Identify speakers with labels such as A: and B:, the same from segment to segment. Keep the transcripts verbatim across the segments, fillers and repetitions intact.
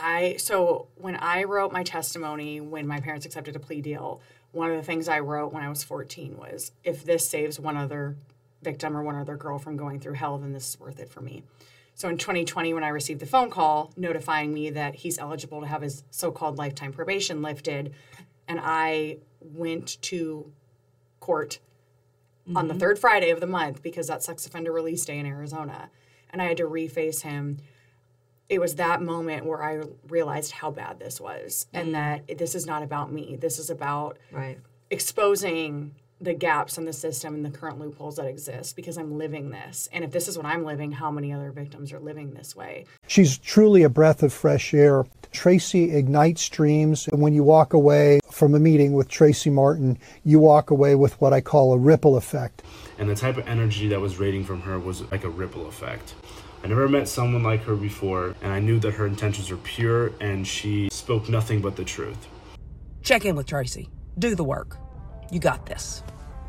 A: I so when I wrote my testimony when my parents accepted a plea deal, one of the things I wrote when I was fourteen was, if this saves one other victim or one other girl from going through hell, then this is worth it for me. So in twenty twenty, when I received the phone call notifying me that he's eligible to have his so-called lifetime probation lifted, and I went to court mm-hmm. on the third Friday of the month, because that's sex offender release day in Arizona, and I had to reface him. It was that moment where I realized how bad this was, mm-hmm. and that this is not about me. This is about
B: right.
A: exposing the gaps in the system and the current loopholes that exist, because I'm living this. And if this is what I'm living, how many other victims are living this way?
C: She's truly a breath of fresh air. Tracy ignites dreams. And when you walk away from a meeting with Tracy Martin, you walk away with what I call a ripple effect.
D: And the type of energy that was radiating from her was like a ripple effect. I never met someone like her before, and I knew that her intentions were pure, and she spoke nothing but the truth.
E: Check in with Tracy. Do the work. You got this.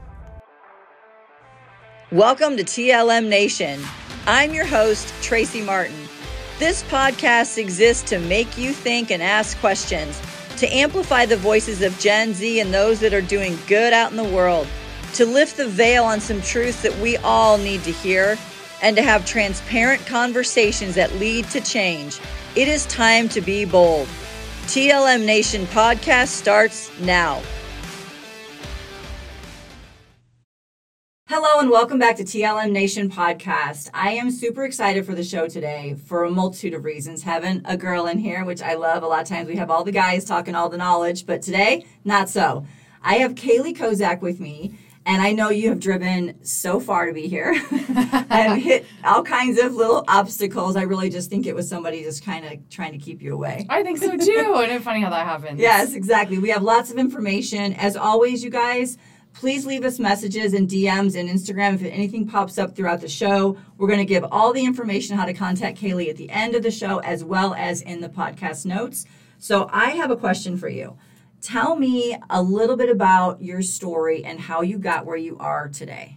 B: Welcome to T L M Nation. I'm your host, Tracy Martin. This podcast exists to make you think and ask questions, to amplify the voices of Gen Z and those that are doing good out in the world, to lift the veil on some truths that we all need to hear, and to have transparent conversations that lead to change. It is time to be bold. T L M Nation podcast starts now. Hello and welcome back to T L M Nation podcast. I am super excited for the show today for a multitude of reasons. Having a girl in here, which I love. A lot of times we have all the guys talking all the knowledge, but today, not so. I have Kaylee Kozak with me. And I know you have driven so far to be here and hit all kinds of little obstacles. I really just think it was somebody just kind of trying to keep you away.
F: I think so too. And it's funny how that happens.
B: Yes, exactly. We have lots of information. As always, you guys, please leave us messages and D Ms and Instagram if anything pops up throughout the show. We're going to give all the information how to contact Kaylee at the end of the show, as well as in the podcast notes. So I have a question for you. Tell me a little bit about your story and how you got where you are today.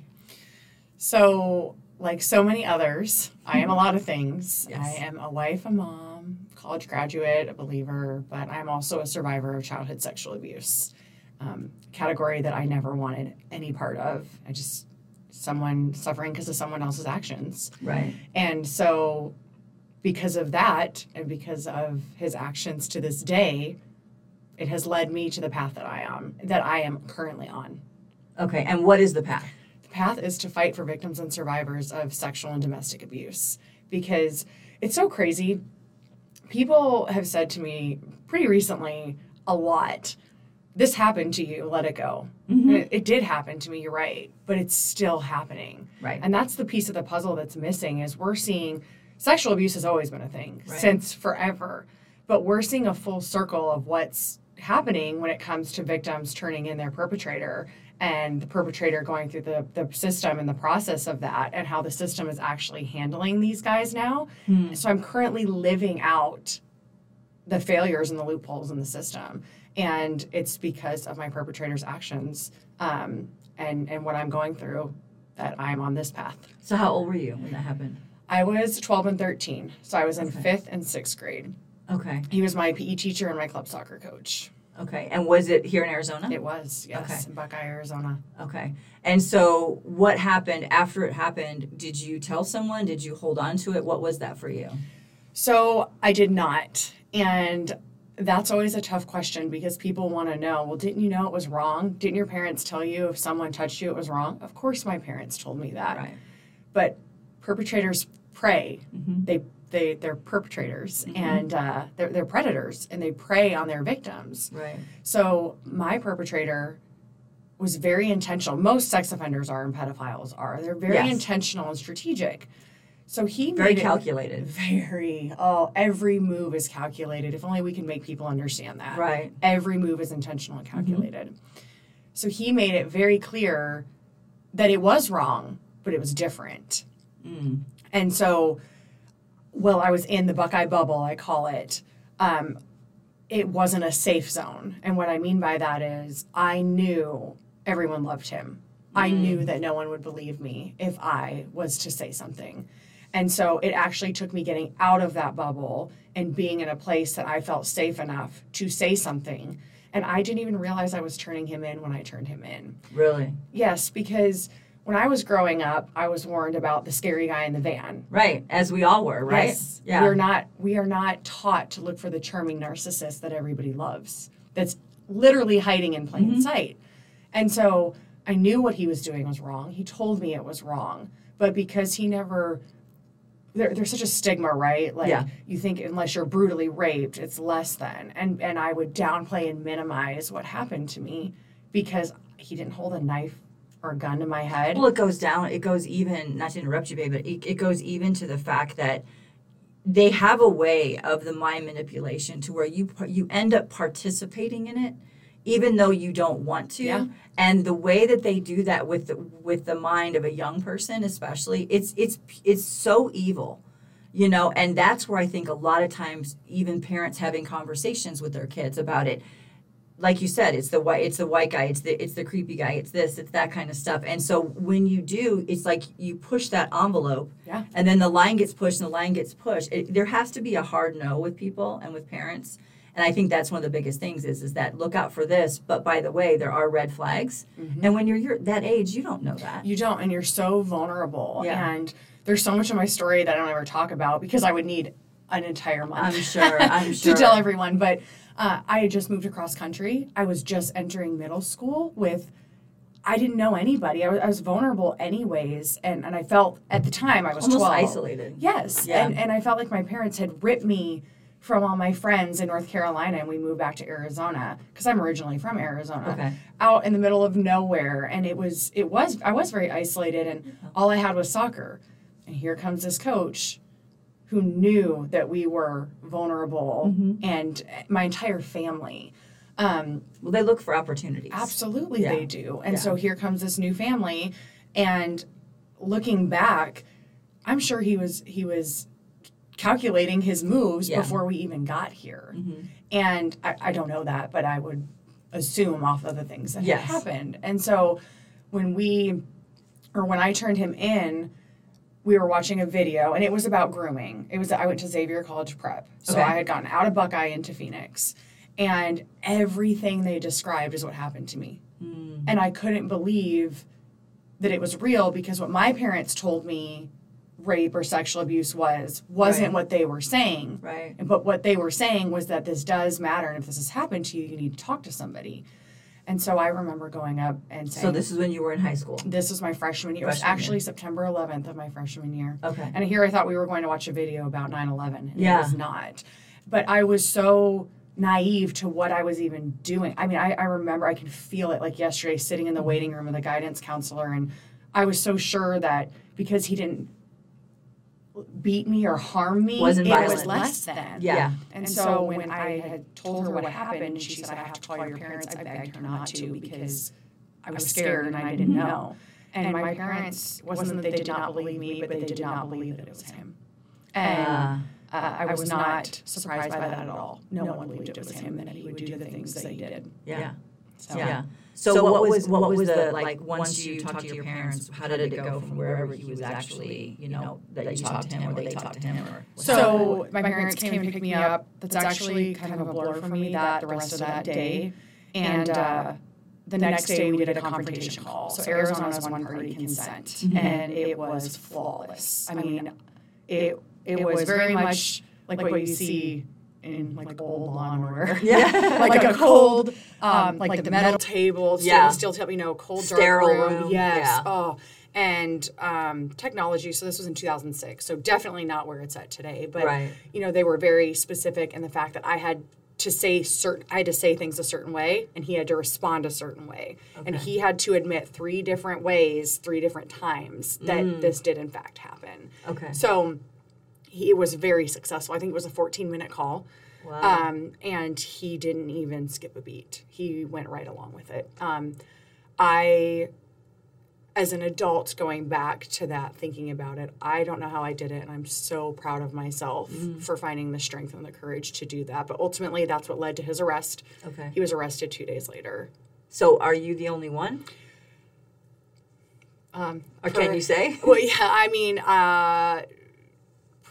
A: So, like so many others, I am a lot of things.
B: Yes.
A: I am a wife, a mom, college graduate, a believer, but I'm also a survivor of childhood sexual abuse, um, category that I never wanted any part of. I just, someone suffering because of someone else's actions.
B: Right.
A: And so, because of that, and because of his actions to this day, it has led me to the path that I am, that I am currently on.
B: Okay, and what is the path?
A: The path is to fight for victims and survivors of sexual and domestic abuse, because it's so crazy. People have said to me pretty recently a lot, this happened to you, let it go. Mm-hmm. It, it did happen to me, you're right, but it's still happening.
B: Right.
A: And that's the piece of the puzzle that's missing, is we're seeing sexual abuse has always been a thing right. since forever, but we're seeing a full circle of what's happening when it comes to victims turning in their perpetrator, and the perpetrator going through the, the system and the process of that, and how the system is actually handling these guys now. Hmm. So I'm currently living out the failures and the loopholes in the system. And it's because of my perpetrator's actions um, and, and what I'm going through that I'm on this path.
B: So how old were you when that happened?
A: I was twelve and thirteen. So I was in
B: okay.
A: fifth and sixth grade.
B: Okay.
A: He was my P E teacher and my club soccer coach.
B: Okay. And was it here in Arizona?
A: It was, yes,
B: okay.
A: in Buckeye, Arizona.
B: Okay. And so what happened after it happened? Did you tell someone? Did you hold on to it? What was that for you?
A: So I did not. And that's always a tough question, because people want to know, well, didn't you know it was wrong? Didn't your parents tell you if someone touched you it was wrong? Of course my parents told me that.
B: Right.
A: But perpetrators prey.
B: Mm-hmm.
A: They They, they're perpetrators mm-hmm. and uh, they're, they're predators, and they prey on their victims.
B: Right.
A: So my perpetrator was very intentional. Most sex offenders are and pedophiles are. They're very
B: yes.
A: intentional and strategic. So he
B: very
A: made
B: calculated.
A: It very, oh, every move is calculated. If only we can make people understand that.
B: Right.
A: Every move is intentional and calculated.
B: Mm-hmm.
A: So he made it very clear that it was wrong, but it was different.
B: Mm.
A: And so, well, I was in the Buckeye bubble, I call it. Um, it wasn't a safe zone. And what I mean by that is I knew everyone loved him. Mm. I knew that no one would believe me if I was to say something. And so it actually took me getting out of that bubble and being in a place that I felt safe enough to say something. And I didn't even realize I was turning him in when I turned him in.
B: Really?
A: Yes, because when I was growing up, I was warned about the scary guy in the van.
B: Right, as we all were, right?
A: Yes. Yeah. We're not we are not taught to look for the charming narcissist that everybody loves. That's literally hiding in plain mm-hmm. sight. And so I knew what he was doing was wrong. He told me it was wrong. But because he never there, there's such a stigma, right? Like yeah. you think unless you're brutally raped, it's less than. And and I would downplay and minimize what happened to me because he didn't hold a knife or a gun to my head.
B: Well, it goes down, it goes even, not to interrupt you, babe, but it, it goes even to the fact that they have a way of the mind manipulation to where you you end up participating in it, even though you don't want to.
A: Yeah.
B: And the way that they do that with the, with the mind of a young person, especially, it's it's it's so evil, you know. And that's where I think a lot of times, even parents having conversations with their kids about it, like you said, it's the white, it's the white guy, it's the it's the creepy guy, it's this, it's that kind of stuff. And so when you do, it's like you push that envelope,
A: yeah.
B: and then the line gets pushed and the line gets pushed. It, there has to be a hard no with people and with parents. And I think that's one of the biggest things is, is that look out for this. But by the way, there are red flags. Mm-hmm. And when you're, you're that age, you don't know that.
A: You don't. And you're so vulnerable.
B: Yeah.
A: And there's so much of my story that I don't ever talk about because I would need an entire month.
B: I'm sure. I'm sure.
A: to tell everyone. But uh, I had just moved across country. I was just entering middle school with, I didn't know anybody. I was, I was vulnerable anyways. And, and I felt at the time I was
B: almost
A: twelve.
B: Isolated.
A: Yes.
B: Yeah.
A: And, and I felt like my parents had ripped me from all my friends in North Carolina, and we moved back to Arizona because I'm originally from Arizona,
B: okay.
A: out in the middle of nowhere. And it was, it was, I was very isolated, and all I had was soccer. And here comes this coach who knew that we were vulnerable, mm-hmm. and my entire family. Um,
B: well, they look for opportunities.
A: Absolutely,
B: yeah.
A: they do. And
B: yeah.
A: so here comes this new family, and looking back, I'm sure he was he was. calculating his moves
B: yeah.
A: before we even got here.
B: Mm-hmm.
A: And I, I don't know that, but I would assume off of the things that
B: yes.
A: had happened. And so when we, or when I turned him in, we were watching a video, and it was about grooming. It was, I went to Xavier College Prep. So
B: okay.
A: I had gotten out of Buckeye into Phoenix. And everything they described is what happened to me. Mm. And I couldn't believe that it was real because what my parents told me rape or sexual abuse was, wasn't
B: right.
A: what they were saying.
B: Right.
A: But what they were saying was that this does matter, and if this has happened to you, you need to talk to somebody. And so I remember going up and saying...
B: So this is when you were in high school?
A: This was my freshman year.
B: Freshman
A: it was actually
B: year.
A: September eleventh of my freshman year.
B: Okay.
A: And here I thought we were going to watch a video about nine eleven, and
B: yeah.
A: it was not. But I was so naive to what I was even doing. I mean, I, I remember, I can feel it like yesterday, sitting in the waiting room with a guidance counselor, and I was so sure that because he didn't beat me or harm me,
B: Wasn't
A: it
B: violent.
A: was less than.
B: Yeah.
A: And, and so, so when I had told her what happened, and she said, I have to call your parents, I begged her not to because I was scared and I didn't know. And my parents, wasn't that they did not believe me, but they did not believe that it was him. And uh, uh, I was not surprised by that at all. No one believed it was him and that he would do the things that he did.
B: Yeah.
A: So,
B: yeah. So, so what was what was the, like, once you talked to your parents, how did it go from wherever he was actually, you know, that you talked to him or they talked to him? Or
A: so my parents came and picked me up. That's actually kind of a blur for me that the rest of that day. And uh, the next day we did a confrontation call. So Arizona was one party consent, mm-hmm. and it was flawless. I mean, it it was very much like what you see in like old Law and Order.
B: Yeah.
A: like, like a cold, um, like, like the metal table,
B: yeah.
A: steel table, you know, cold,
B: sterile
A: dark room.
B: room.
A: Yes.
B: Yeah.
A: Oh, and um, technology. So this was in two thousand six. So definitely not where it's at today. But,
B: right.
A: you know, they were very specific in the fact that I had to say certain, I had to say things a certain way, and he had to respond a certain way. Okay. And he had to admit three different ways, three different times that mm. this did in fact happen.
B: Okay.
A: So he was very successful. I think it was a fourteen-minute call.
B: Wow.
A: Um, and he didn't even skip a beat. He went right along with it. Um, I, as an adult, going back to that, thinking about it, I don't know how I did it, and I'm so proud of myself mm. for finding the strength and the courage to do that. But ultimately, that's what led to his arrest.
B: Okay.
A: He was arrested two days later.
B: So are you the only one?
A: Um,
B: or
A: per,
B: can you say?
A: Well, yeah, I mean, uh,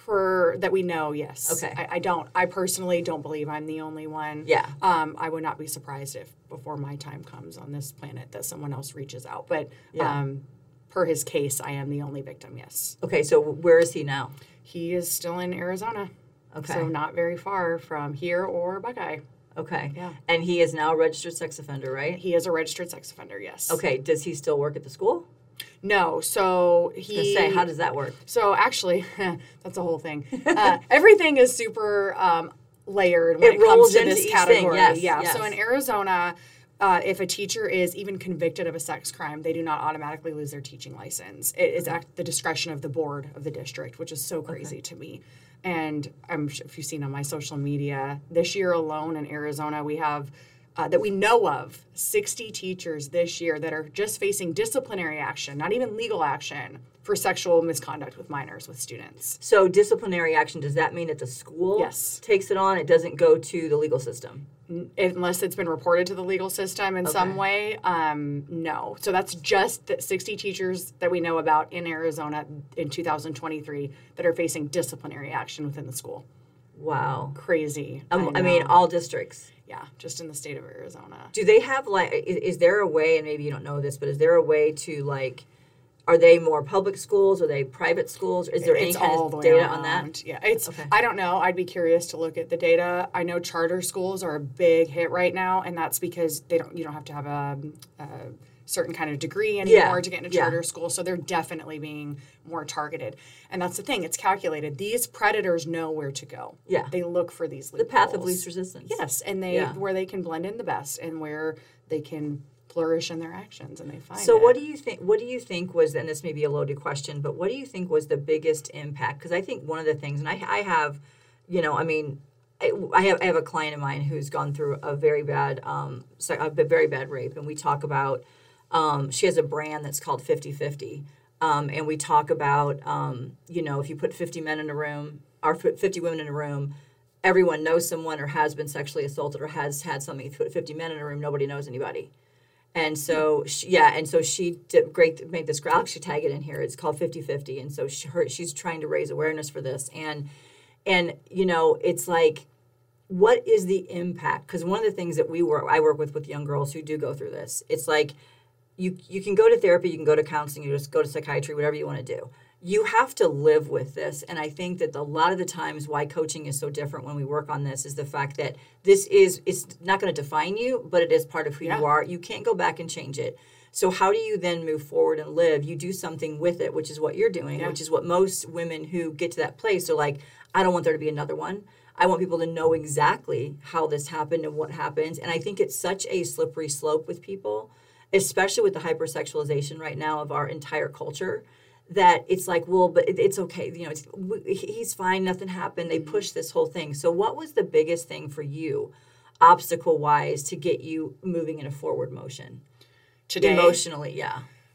A: For that we know, yes.
B: Okay.
A: I, I don't. I personally don't believe I'm the only one.
B: Yeah.
A: Um, I would not be surprised if before my time comes on this planet that someone else reaches out. But
B: Yeah.
A: um, per his case, I am the only victim. Yes.
B: Okay, so where is he now?
A: He is still in Arizona.
B: Okay.
A: So not very far from here or Buckeye.
B: Okay.
A: Yeah.
B: And he is now a registered sex offender, right?
A: He is a registered sex offender. Yes.
B: Okay. Does he still work at the school?
A: No. So he.
B: To say, how does that work?
A: So actually, that's a whole thing. Uh, everything is super um, layered when
B: It
A: it,
B: rolls
A: comes to
B: into
A: this
B: each
A: category.
B: thing, yes,
A: yeah.
B: yes.
A: So in Arizona, uh, if a teacher is even convicted of a sex crime, they do not automatically lose their teaching license. It is at the discretion of the board of the district, which is so crazy okay. to me. And I'm sure if you've seen on my social media, this year alone in Arizona, we have. Uh, that we know of, sixty teachers this year that are just facing disciplinary action, not even legal action, for sexual misconduct with minors, with students.
B: So disciplinary action, does that mean that the school
A: yes.
B: takes it on? It doesn't go to the legal system?
A: Unless it's been reported to the legal system in
B: okay.
A: some way, um, no. So that's just the sixty teachers that we know about in Arizona in two thousand twenty-three that are facing disciplinary action within the school.
B: Wow.
A: Crazy.
B: Um,
A: I,
B: I mean, all districts.
A: Yeah, just in the state of Arizona.
B: Do they have, like, is, is there a way, and maybe you don't know this, but is there a way to, like, are they more public schools? Are they private schools? Is there
A: it's
B: any kind
A: all
B: of
A: the way
B: data
A: around.
B: on that?
A: Yeah, it's.
B: Okay.
A: I don't know. I'd be curious to look at the data. I know charter schools are a big hit right now, and that's because they don't. You don't have to have a, a certain kind of degree anymore
B: yeah.
A: to get into
B: yeah.
A: charter school. So they're definitely being more targeted, and that's the thing. It's calculated. These predators know where to go.
B: Yeah,
A: they look for these
B: the
A: loopholes.
B: path of least resistance.
A: Yes, and they
B: yeah.
A: where they can blend in the best, and where they can flourish in their actions, and they find
B: so
A: it.
B: what do you think what do you think was, and this may be a loaded question, but what do you think was the biggest impact? Because I think one of the things, and I, I have, you know, I mean, I, I have I have a client of mine who's gone through a very bad, um, a very bad rape, and we talk about, um, she has a brand that's called fifty fifty, um, and we talk about, um, you know, if you put fifty men in a room, or fifty women in a room, everyone knows someone or has been sexually assaulted or has had something. If you put fifty men in a room, nobody knows anybody. And so, she, yeah, and so she did great, made this, I'll actually tag it in here. It's called fifty fifty. And so she, her, she's trying to raise awareness for this. And, and you know, it's like, what is the impact? Because one of the things that we work, I work with with young girls who do go through this, it's like, you you can go to therapy, you can go to counseling, you just go to psychiatry, whatever you want to do. You have to live with this. And I think that a lot of the times why coaching is so different when we work on this is the fact that this is, it's not going to define you, but it is part of who
A: yeah.
B: you are. You can't go back and change it. So how do you then move forward and live? You do something with it, which is what you're doing,
A: yeah.
B: which is what most women who get to that place are like, I don't want there to be another one. I want people to know exactly how this happened and what happens. And I think it's such a slippery slope with people, especially with the hypersexualization right now of our entire culture, that it's like, well, but it, it's okay. You know, it's, he's fine. Nothing happened. They push this whole thing. So what was the biggest thing for you, obstacle-wise, to get you moving in a forward motion?
A: Today?
B: Emotionally, yeah.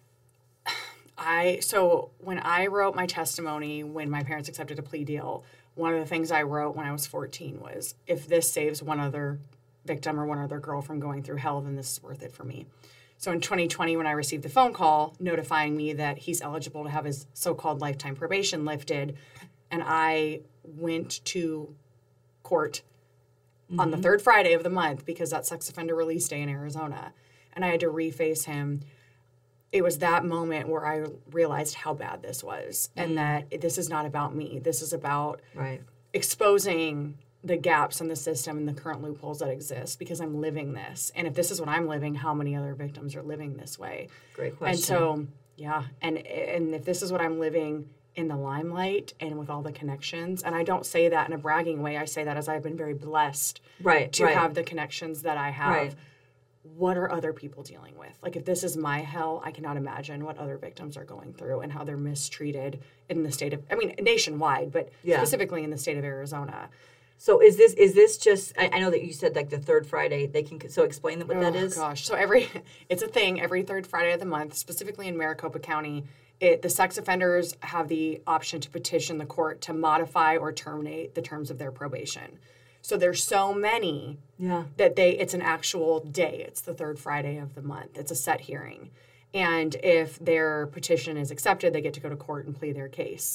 A: I So when I wrote my testimony, when my parents accepted a plea deal, one of the things I wrote when I was fourteen was, if this saves one other victim or one other girl from going through hell, then this is worth it for me. So in twenty twenty, when I received the phone call notifying me that he's eligible to have his so-called lifetime probation lifted, and I went to court mm-hmm. on the third Friday of the month because that's sex offender release day in Arizona, and I had to reface him. It was that moment where I realized how bad this was mm-hmm. and that this is not about me. This is about
B: right.
A: exposing the gaps in the system and the current loopholes that exist, because I'm living this. And if this is what I'm living, how many other victims are living this way?
B: Great question.
A: And so, yeah, and and if this is what I'm living in the limelight and with all the connections, and I don't say that in a bragging way, I say that as I've been very blessed
B: right,
A: to
B: right.
A: have the connections that I have.
B: Right.
A: What are other people dealing with? Like, if this is my hell, I cannot imagine what other victims are going through and how they're mistreated in the state of, I mean, nationwide, but
B: yeah.
A: specifically in the state of Arizona.
B: So is this is this just? I, I know that you said like the third Friday. They can so explain what
A: oh,
B: that is.
A: Gosh, so every it's a thing every third Friday of the month, specifically in Maricopa County. It, the sex offenders have the option to petition the court to modify or terminate the terms of their probation. So there's so many
B: yeah.
A: that they it's an actual day. It's the third Friday of the month. It's a set hearing, and if their petition is accepted, they get to go to court and plead their case.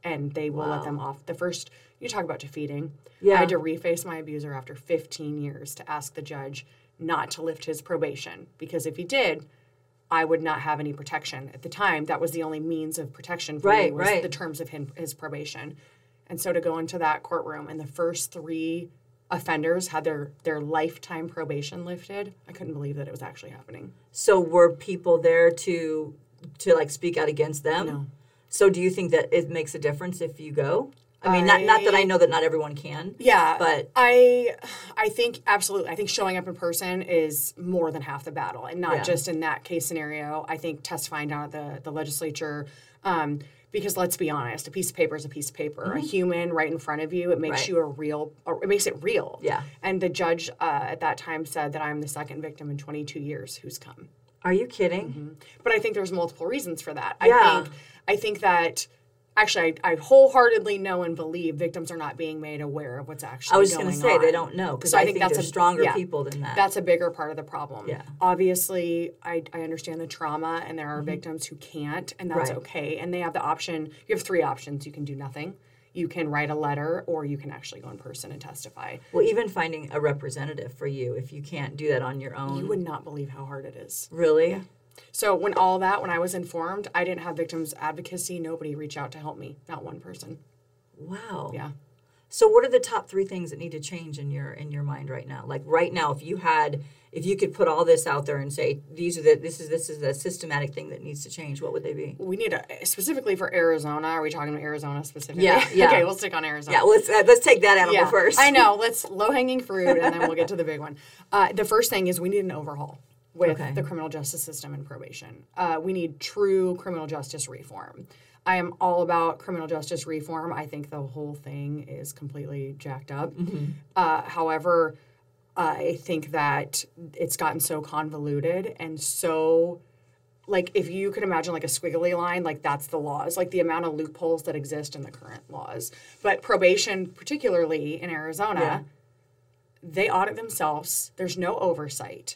A: and they will
B: Wow.
A: let them off. The first, you talk about defeating.
B: Yeah.
A: I had to reface my abuser after fifteen years to ask the judge not to lift his probation, because if he did, I would not have any protection. At the time, that was the only means of protection for
B: Right,
A: me, was
B: right.
A: the terms of him, his probation. And so to go into that courtroom and the first three offenders had their, their lifetime probation lifted, I couldn't believe that it was actually happening.
B: So were people there to to like speak out against them?
A: No.
B: So do you think that it makes a difference if you go? I mean, not not that I know that not everyone can.
A: Yeah,
B: But
A: I I think absolutely. I think showing up in person is more than half the battle, and not
B: Yeah.
A: just in that case scenario. I think testifying down at the the legislature, um, because let's be honest, a piece of paper is a piece of paper. A human right in front of you, it makes
B: Right.
A: you a real. Or it makes it real.
B: Yeah.
A: And the judge uh, at that time said that I'm the second victim in twenty-two years who's come.
B: are you kidding?
A: But I think there's multiple reasons for that.
B: Yeah.
A: I think I think that. Actually, I, I wholeheartedly know and believe victims are not being made aware of what's actually
B: I was
A: going
B: going
A: on.
B: to say they don't know because
A: So
B: I, think, there's
A: a-
B: stronger
A: yeah,
B: people than that.
A: That's a bigger part of the problem.
B: Yeah.
A: Obviously, I, I understand the trauma, and there are victims who can't, and that's
B: Right.
A: okay. And they have the option. You have three options. You can do nothing. You can write a letter, or you can actually go in person and testify.
B: Well, even finding a representative for you, if you can't do that on your own.
A: You would not believe how hard it is.
B: Really?
A: So when all that, when I was informed, I didn't have victims advocacy. Nobody reached out to help me. Not one person.
B: Wow.
A: Yeah.
B: So what are the top three things that need to change in your in your mind right now? Like right now, if you had, if you could put all this out there and say these are the this is this is a systematic thing that needs to change, what would they be?
A: We need a, specifically for Arizona. Are we talking about Arizona specifically?
B: Yeah, yeah.
A: Okay, we'll stick on Arizona.
B: Yeah, let's uh, let's take that animal first.
A: I know. Let's low hanging fruit, and then we'll get to the big one. Uh, the first thing is we need an overhaul with
B: Okay.
A: the criminal justice system and probation. Uh, we need true criminal justice reform. I am all about criminal justice reform. I think the whole thing is completely jacked up.
B: Mm-hmm.
A: Uh, however, I think that it's gotten so convoluted and so. Like, if you could imagine, like, a squiggly line, like, that's the laws, like, the amount of loopholes that exist in the current laws. But probation, particularly in Arizona,
B: Yeah.
A: they audit themselves. There's no oversight.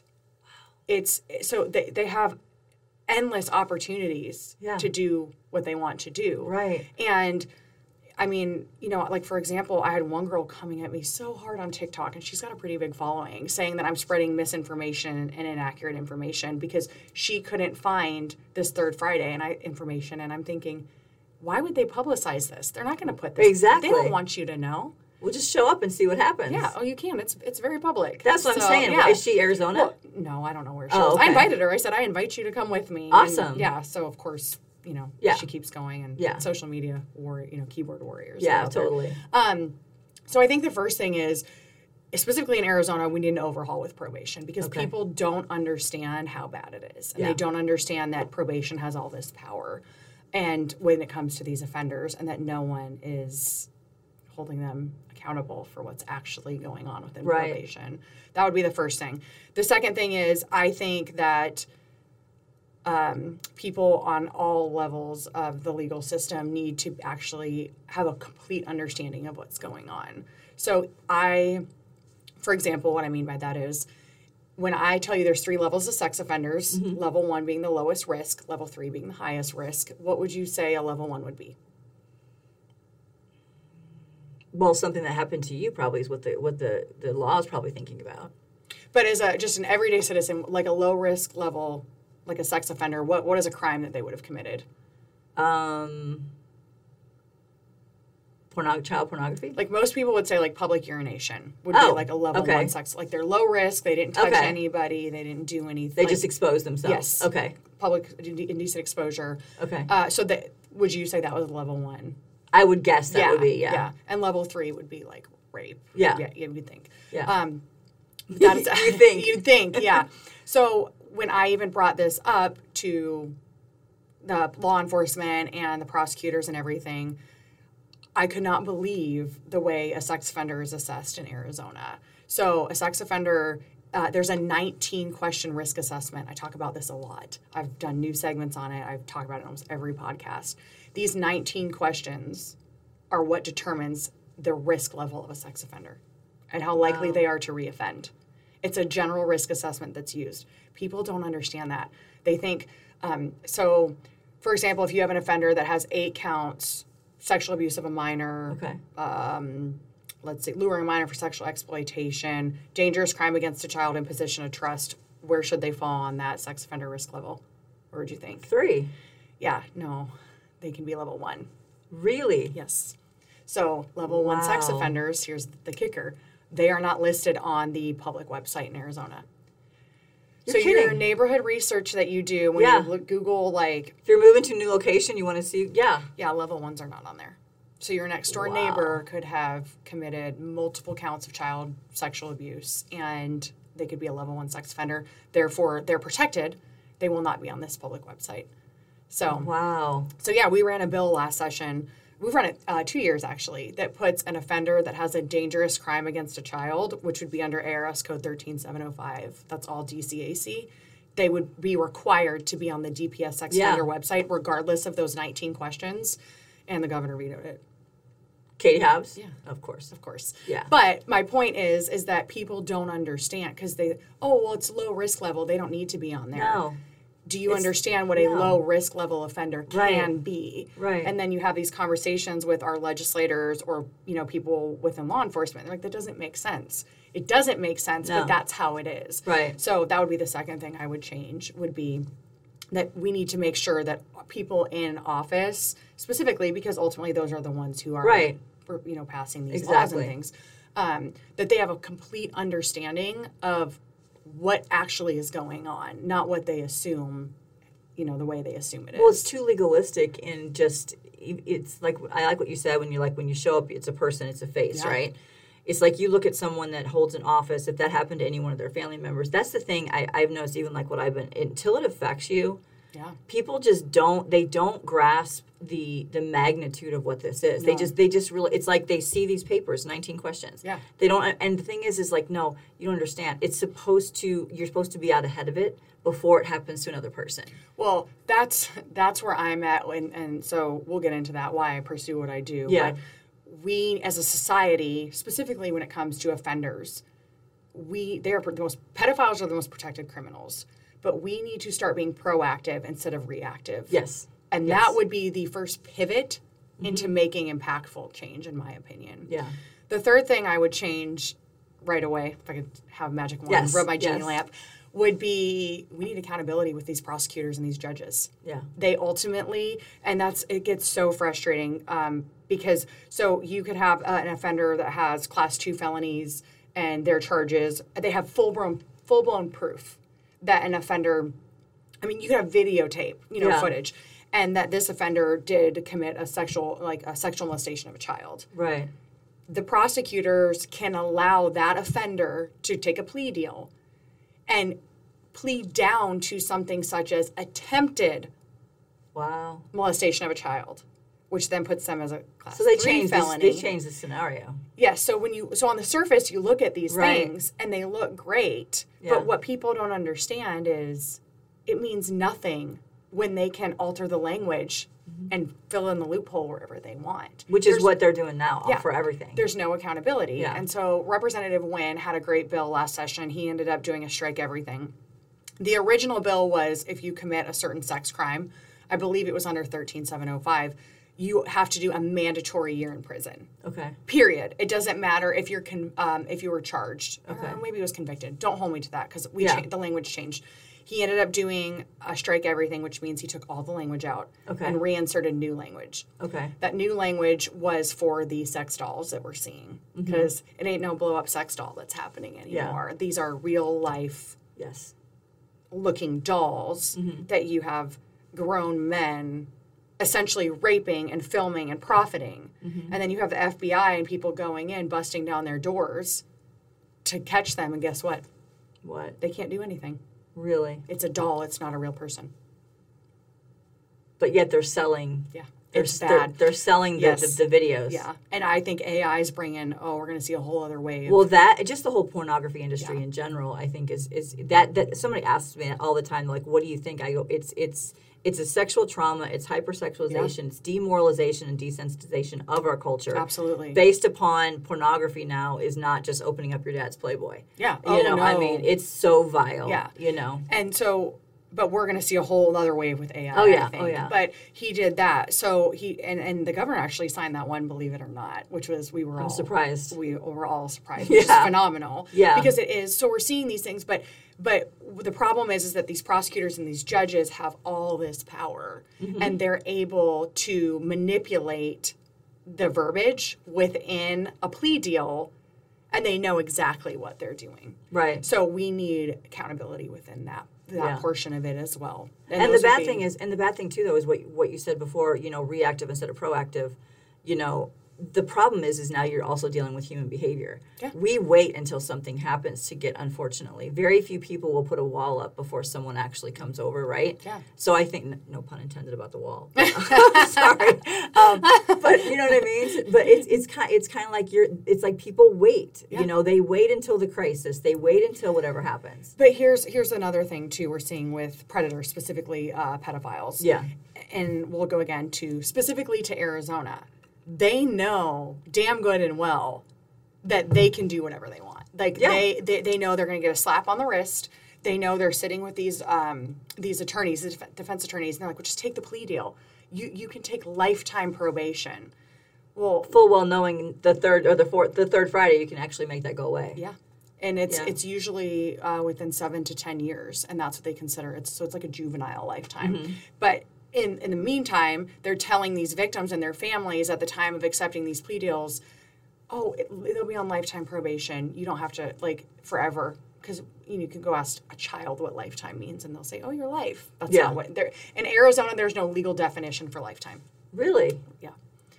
A: It's so they, they have endless opportunities
B: Yeah.
A: to do what they want to do.
B: Right.
A: And I mean, you know, like, for example, I had one girl coming at me so hard on TikTok, and she's got a pretty big following, saying that I'm spreading misinformation and inaccurate information because she couldn't find this third Friday and I information. And I'm thinking, why would they publicize this? They're not going to put this.
B: Exactly.
A: They don't want you to know.
B: We'll just show up and see what happens.
A: Yeah. Oh, you can. It's it's very public.
B: That's what I'm
A: So,
B: saying.
A: Yeah.
B: Is she Arizona?
A: Well, no, I don't know where she
B: Oh,
A: is.
B: okay.
A: I invited her. I said, I invite you to come with me. And,
B: Awesome.
A: yeah. So, of course, you know,
B: Yeah.
A: she keeps going. And
B: Yeah.
A: social media, war, you know, keyboard warriors.
B: Yeah,
A: are out there.
B: totally.
A: Um, so I think the first thing is, specifically in Arizona, we need an overhaul with probation because
B: Okay.
A: people don't understand how bad it is. And
B: Yeah.
A: they don't understand that probation has all this power. And when it comes to these offenders, and that no one is holding them accountable for what's actually going on within
B: Right.
A: probation. That would be the first thing. The second thing is, I think that um, people on all levels of the legal system need to actually have a complete understanding of what's going on. So I, for example, what I mean by that is, when I tell you there's three levels of sex offenders,
B: Mm-hmm.
A: level one being the lowest risk, level three being the highest risk, what would you say a level one would be?
B: Well, something that happened to you probably is what the what the, the law is probably thinking about.
A: But as a just an everyday citizen, like a low risk level, like a sex offender, what what is a crime that they would have committed?
B: Um, pornog- child pornography?
A: Like most people would say, like public urination would
B: Oh,
A: be like a level
B: okay.
A: one sex. Like they're low risk, they didn't touch
B: Okay.
A: anybody, they didn't do anything.
B: They
A: like,
B: just expose themselves.
A: Yes.
B: Okay.
A: public inde- indecent exposure.
B: Okay.
A: Uh, so that would you say that was level one?
B: I would guess that would be, yeah.
A: And level three would be like rape.
B: Yeah.
A: Yeah, you would think.
B: Yeah.
A: Um, that's,
B: You think.
A: You'd think, yeah. So when I even brought this up to the law enforcement and the prosecutors and everything, I could not believe the way a sex offender is assessed in Arizona. So a sex offender, uh, there's a nineteen question risk assessment. I talk about this a lot. I've done new segments on it. I've talked about it in almost every podcast. These nineteen questions are what determines the risk level of a sex offender and how likely
B: Wow.
A: they are to reoffend. It's a general risk assessment that's used. People don't understand that. They think, um, so for example, if you have an offender that has eight counts sexual abuse of a minor.
B: Okay.
A: Um, let's see, luring a minor for sexual exploitation, dangerous crime against a child in position of trust. Where should they fall on that sex offender risk level? What would you think?
B: Three.
A: Yeah, no, they can be level one.
B: Really?
A: Yes. So level one sex
B: Wow.
A: offenders, here's the kicker, they are not listed on the public website in Arizona.
B: You're
A: so your
B: kidding.
A: neighborhood research that you do when
B: Yeah.
A: you look, Google, like,
B: If you're moving to a new location, you want to see, yeah.
A: yeah, level ones are not on there. So your next door
B: Wow.
A: neighbor could have committed multiple counts of child sexual abuse, and they could be a level one sex offender. Therefore, they're protected. They will not be on this public website. So,
B: Wow.
A: so yeah, we ran a bill last session. We've run it uh, two years, actually, that puts an offender that has a dangerous crime against a child, which would be under A R S Code thirteen seven oh five. That's all D C A C. They would be required to be on the D P S sex
B: Yeah.
A: offender website, regardless of those nineteen questions. And the governor vetoed it.
B: Katie Hobbs?
A: Yeah.
B: Of course.
A: Of course.
B: Yeah.
A: But my point is, is that people don't understand because they, oh, well, it's low risk level. They don't need to be on there.
B: No.
A: Do you
B: It's-
A: understand what a
B: no.
A: low risk level offender can
B: Right.
A: be?
B: Right.
A: And then you have these conversations with our legislators or, you know, people within law enforcement. They're like, that doesn't make sense. It doesn't make sense,
B: No.
A: but that's how it is.
B: Right.
A: So that would be the second thing I would change would be that we need to make sure that people in office, specifically because ultimately those are the ones who are,
B: Right.
A: you know, passing these laws
B: Exactly.
A: and things, um, that they have a complete understanding of what actually is going on, not what they assume, you know, the way they assume it is.
B: Well, it's too legalistic and just, it's like, I like what you said when you're like, when you show up, it's a person, it's a face,
A: Yeah.
B: right? It's like you look at someone that holds an office, if that happened to any one of their family members, that's the thing I, I've noticed, even like what I've been, until it affects you,
A: yeah.
B: people just don't, they don't grasp the the magnitude of what this is. They
A: No.
B: just, they just really, it's like they see these papers, nineteen questions.
A: Yeah.
B: They don't, and the thing is, is like, no, you don't understand. It's supposed to, you're supposed to be out ahead of it before it happens to another person.
A: Well, that's that's where I'm at, when, and so we'll get into that, why I pursue what I do.
B: Yeah.
A: But we, as a society, specifically when it comes to offenders, we they are the most pedophiles are the most protected criminals, but we need to start being proactive instead of reactive.
B: Yes.
A: And
B: Yes.
A: that would be the first pivot into making impactful change, in my opinion.
B: Yeah.
A: The third thing I would change right away, if I could have a magic wand,
B: Yes,
A: rub my genie
B: yes.
A: lamp, would be we need accountability with these prosecutors and these judges.
B: Yeah.
A: They ultimately, and that's, it gets so frustrating um, because, so you could have uh, an offender that has class two felonies and their charges, they have full-blown, full-blown proof that an offender, I mean, you could have videotape, you know,
B: Yeah.
A: footage, and that this offender did commit a sexual, like a sexual molestation of a child.
B: Right.
A: The prosecutors can allow that offender to take a plea deal and plead down to something such as attempted
B: Wow.
A: molestation of a child, which then puts them as a class
B: So they
A: three
B: changed this,
A: felony.
B: they changed the scenario.
A: Yes. So when you so on the surface you look at these
B: Right.
A: things and they look great,
B: Yeah.
A: but what people don't understand is it means nothing when they can alter the language and fill in the loophole wherever they want.
B: Which is
A: There's-
B: what they're doing now
A: Yeah.
B: for everything.
A: There's no accountability.
B: Yeah.
A: And so Representative Wynn had a great bill last session. He ended up doing a strike everything. The original bill was if you commit a certain sex crime, I believe it was under thirteen seven oh five, you have to do a mandatory year in prison.
B: Okay.
A: Period. It doesn't matter if you're con- um, if you were charged.
B: Okay.
A: Or maybe it was convicted. Don't hold me to that because we
B: Yeah.
A: cha- the language changed. He ended up doing a strike everything, which means he took all the language out
B: Okay.
A: and reinserted new language.
B: Okay.
A: That new language was for the sex dolls that we're seeing because it ain't no blow up sex doll that's happening anymore. These are real life
B: Yes.
A: looking dolls that you have grown men essentially raping and filming and profiting. And then you have the F B I and people going in, busting down their doors to catch them. And guess what?
B: What?
A: They can't do anything.
B: Really?
A: It's a doll. It's not a real person.
B: But yet they're selling.
A: Yeah.
B: They're,
A: It's
B: they're,
A: bad.
B: they're selling the,
A: Yes.
B: the, the videos.
A: Yeah. And I think A I is bringing, oh, we're going to see a whole other wave.
B: Well, that just the whole pornography industry
A: Yeah.
B: in general, I think is is that that somebody asks me all the time, like, what do you think? I go, it's it's it's a sexual trauma, it's hypersexualization, it's demoralization and desensitization of our culture.
A: Absolutely.
B: Based upon pornography now is not just opening up your dad's Playboy.
A: Yeah.
B: You
A: Oh,
B: know, I
A: no.
B: mean, it's so vile.
A: Yeah.
B: You know.
A: And so but we're going to see a whole other wave with A I.
B: Oh, yeah.
A: I think.
B: Oh, yeah.
A: But he did that. So he and, and the governor actually signed that one, believe it or not, which was we were
B: I'm
A: all
B: surprised.
A: We were all surprised, which
B: Yeah.
A: is phenomenal.
B: Yeah.
A: Because it is. So we're seeing these things, but but the problem is is that these prosecutors and these judges have all this power,
B: Mm-hmm.
A: and they're able to manipulate the verbiage within a plea deal, and they know exactly what they're doing.
B: Right.
A: So we need accountability within that that
B: Yeah.
A: portion of it as well.
B: And, the
A: those would
B: bad
A: be-
B: thing is, and the bad thing too, though, is what what you said before. You know, reactive instead of proactive. You know, the problem is, is now you're also dealing with human behavior.
A: Yeah.
B: We wait until something happens to get. Unfortunately, very few people will put a wall up before someone actually comes over, right?
A: Yeah.
B: So I think, n- no pun intended about the wall. Sorry, um, but you know what I mean. But it's it's kind it's kind of like you're. It's like people wait.
A: Yeah.
B: You know, they wait until the crisis. They wait until whatever happens.
A: But here's here's another thing too we're seeing with predators, specifically uh, pedophiles.
B: Yeah.
A: And we'll go again to specifically to Arizona. They know damn good and well that they can do whatever they want. Like
B: Yeah.
A: they, they they know they're going to get a slap on the wrist. They know they're sitting with these um, these attorneys, the def- defense attorneys, and they're like, well, just take the plea deal. You you can take lifetime probation. Well,
B: Full well knowing the third or the fourth, the third Friday, you can actually make that go away.
A: yeah. And it's
B: Yeah.
A: it's usually uh, within seven to ten years, and that's what they consider. It's so it's like a juvenile lifetime.
B: Mm-hmm.
A: But in in the meantime, they're telling these victims and their families at the time of accepting these plea deals, oh, it, they'll be on lifetime probation. You don't have to like forever, because you know, you can go ask a child what lifetime means, and they'll say, oh, your life. That's
B: Yeah.
A: not what they're in Arizona. There's no legal definition for lifetime.
B: Really?
A: Yeah.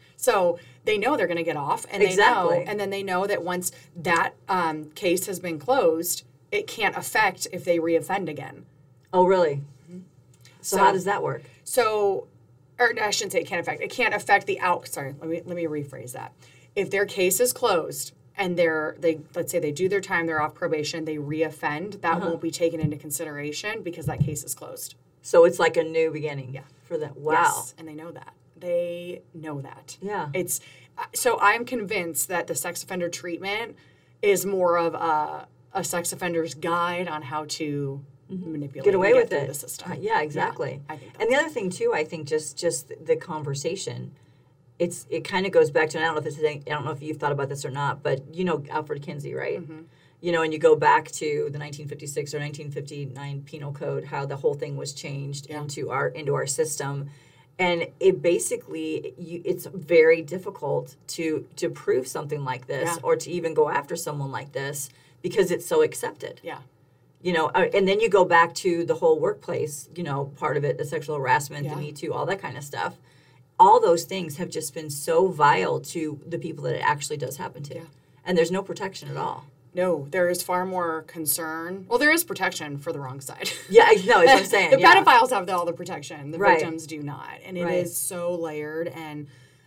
A: So they know they're going to get off, and
B: Exactly.
A: they know, and then they know that once that um, case has been closed, it can't affect if they reoffend again.
B: Oh, really? So,
A: So-
B: how does that work?
A: So, or no, I shouldn't say it can't affect. It can't affect the out. Sorry, let me let me rephrase that. If their case is closed and they're they let's say they do their time, they're off probation, they reoffend, that won't be taken into consideration because that case is closed.
B: So it's like a new beginning.
A: Yeah.
B: For them. Wow.
A: Yes, and they know that. They know that.
B: Yeah.
A: It's uh, so I'm convinced that the sex offender treatment is more of a, a sex offender's guide on how to manipulate,
B: Get away
A: and
B: with
A: through
B: it.
A: the system.
B: Uh, yeah, exactly.
A: I think
B: and the
A: that's-
B: other thing too, I think just just the conversation. It's it kind of goes back to, and I don't know if this is any, I don't know if you've thought about this or not, but you know Alfred Kinsey, right?
A: Mm-hmm.
B: You know, and you go back to the nineteen fifty-six or nineteen fifty-nine Penal Code, how the whole thing was changed
A: Yeah.
B: into our into our system, and it basically you, it's very difficult to to prove something like this
A: Yeah.
B: or to even go after someone like this because it's so accepted.
A: Yeah.
B: You know, uh, and then you go back to the whole workplace, you know, part of it, the sexual harassment,
A: Yeah.
B: the Me Too, all that kind of stuff. All those things have just been so vile to the people that it actually does happen to.
A: Yeah.
B: And there's no protection at all.
A: No, there is far more concern. Well, there is protection for the wrong side.
B: Yeah, I know, that's what I'm saying.
A: the
B: yeah.
A: pedophiles have all the protection. The
B: Right.
A: victims do not, and it is
B: Right.
A: so layered. And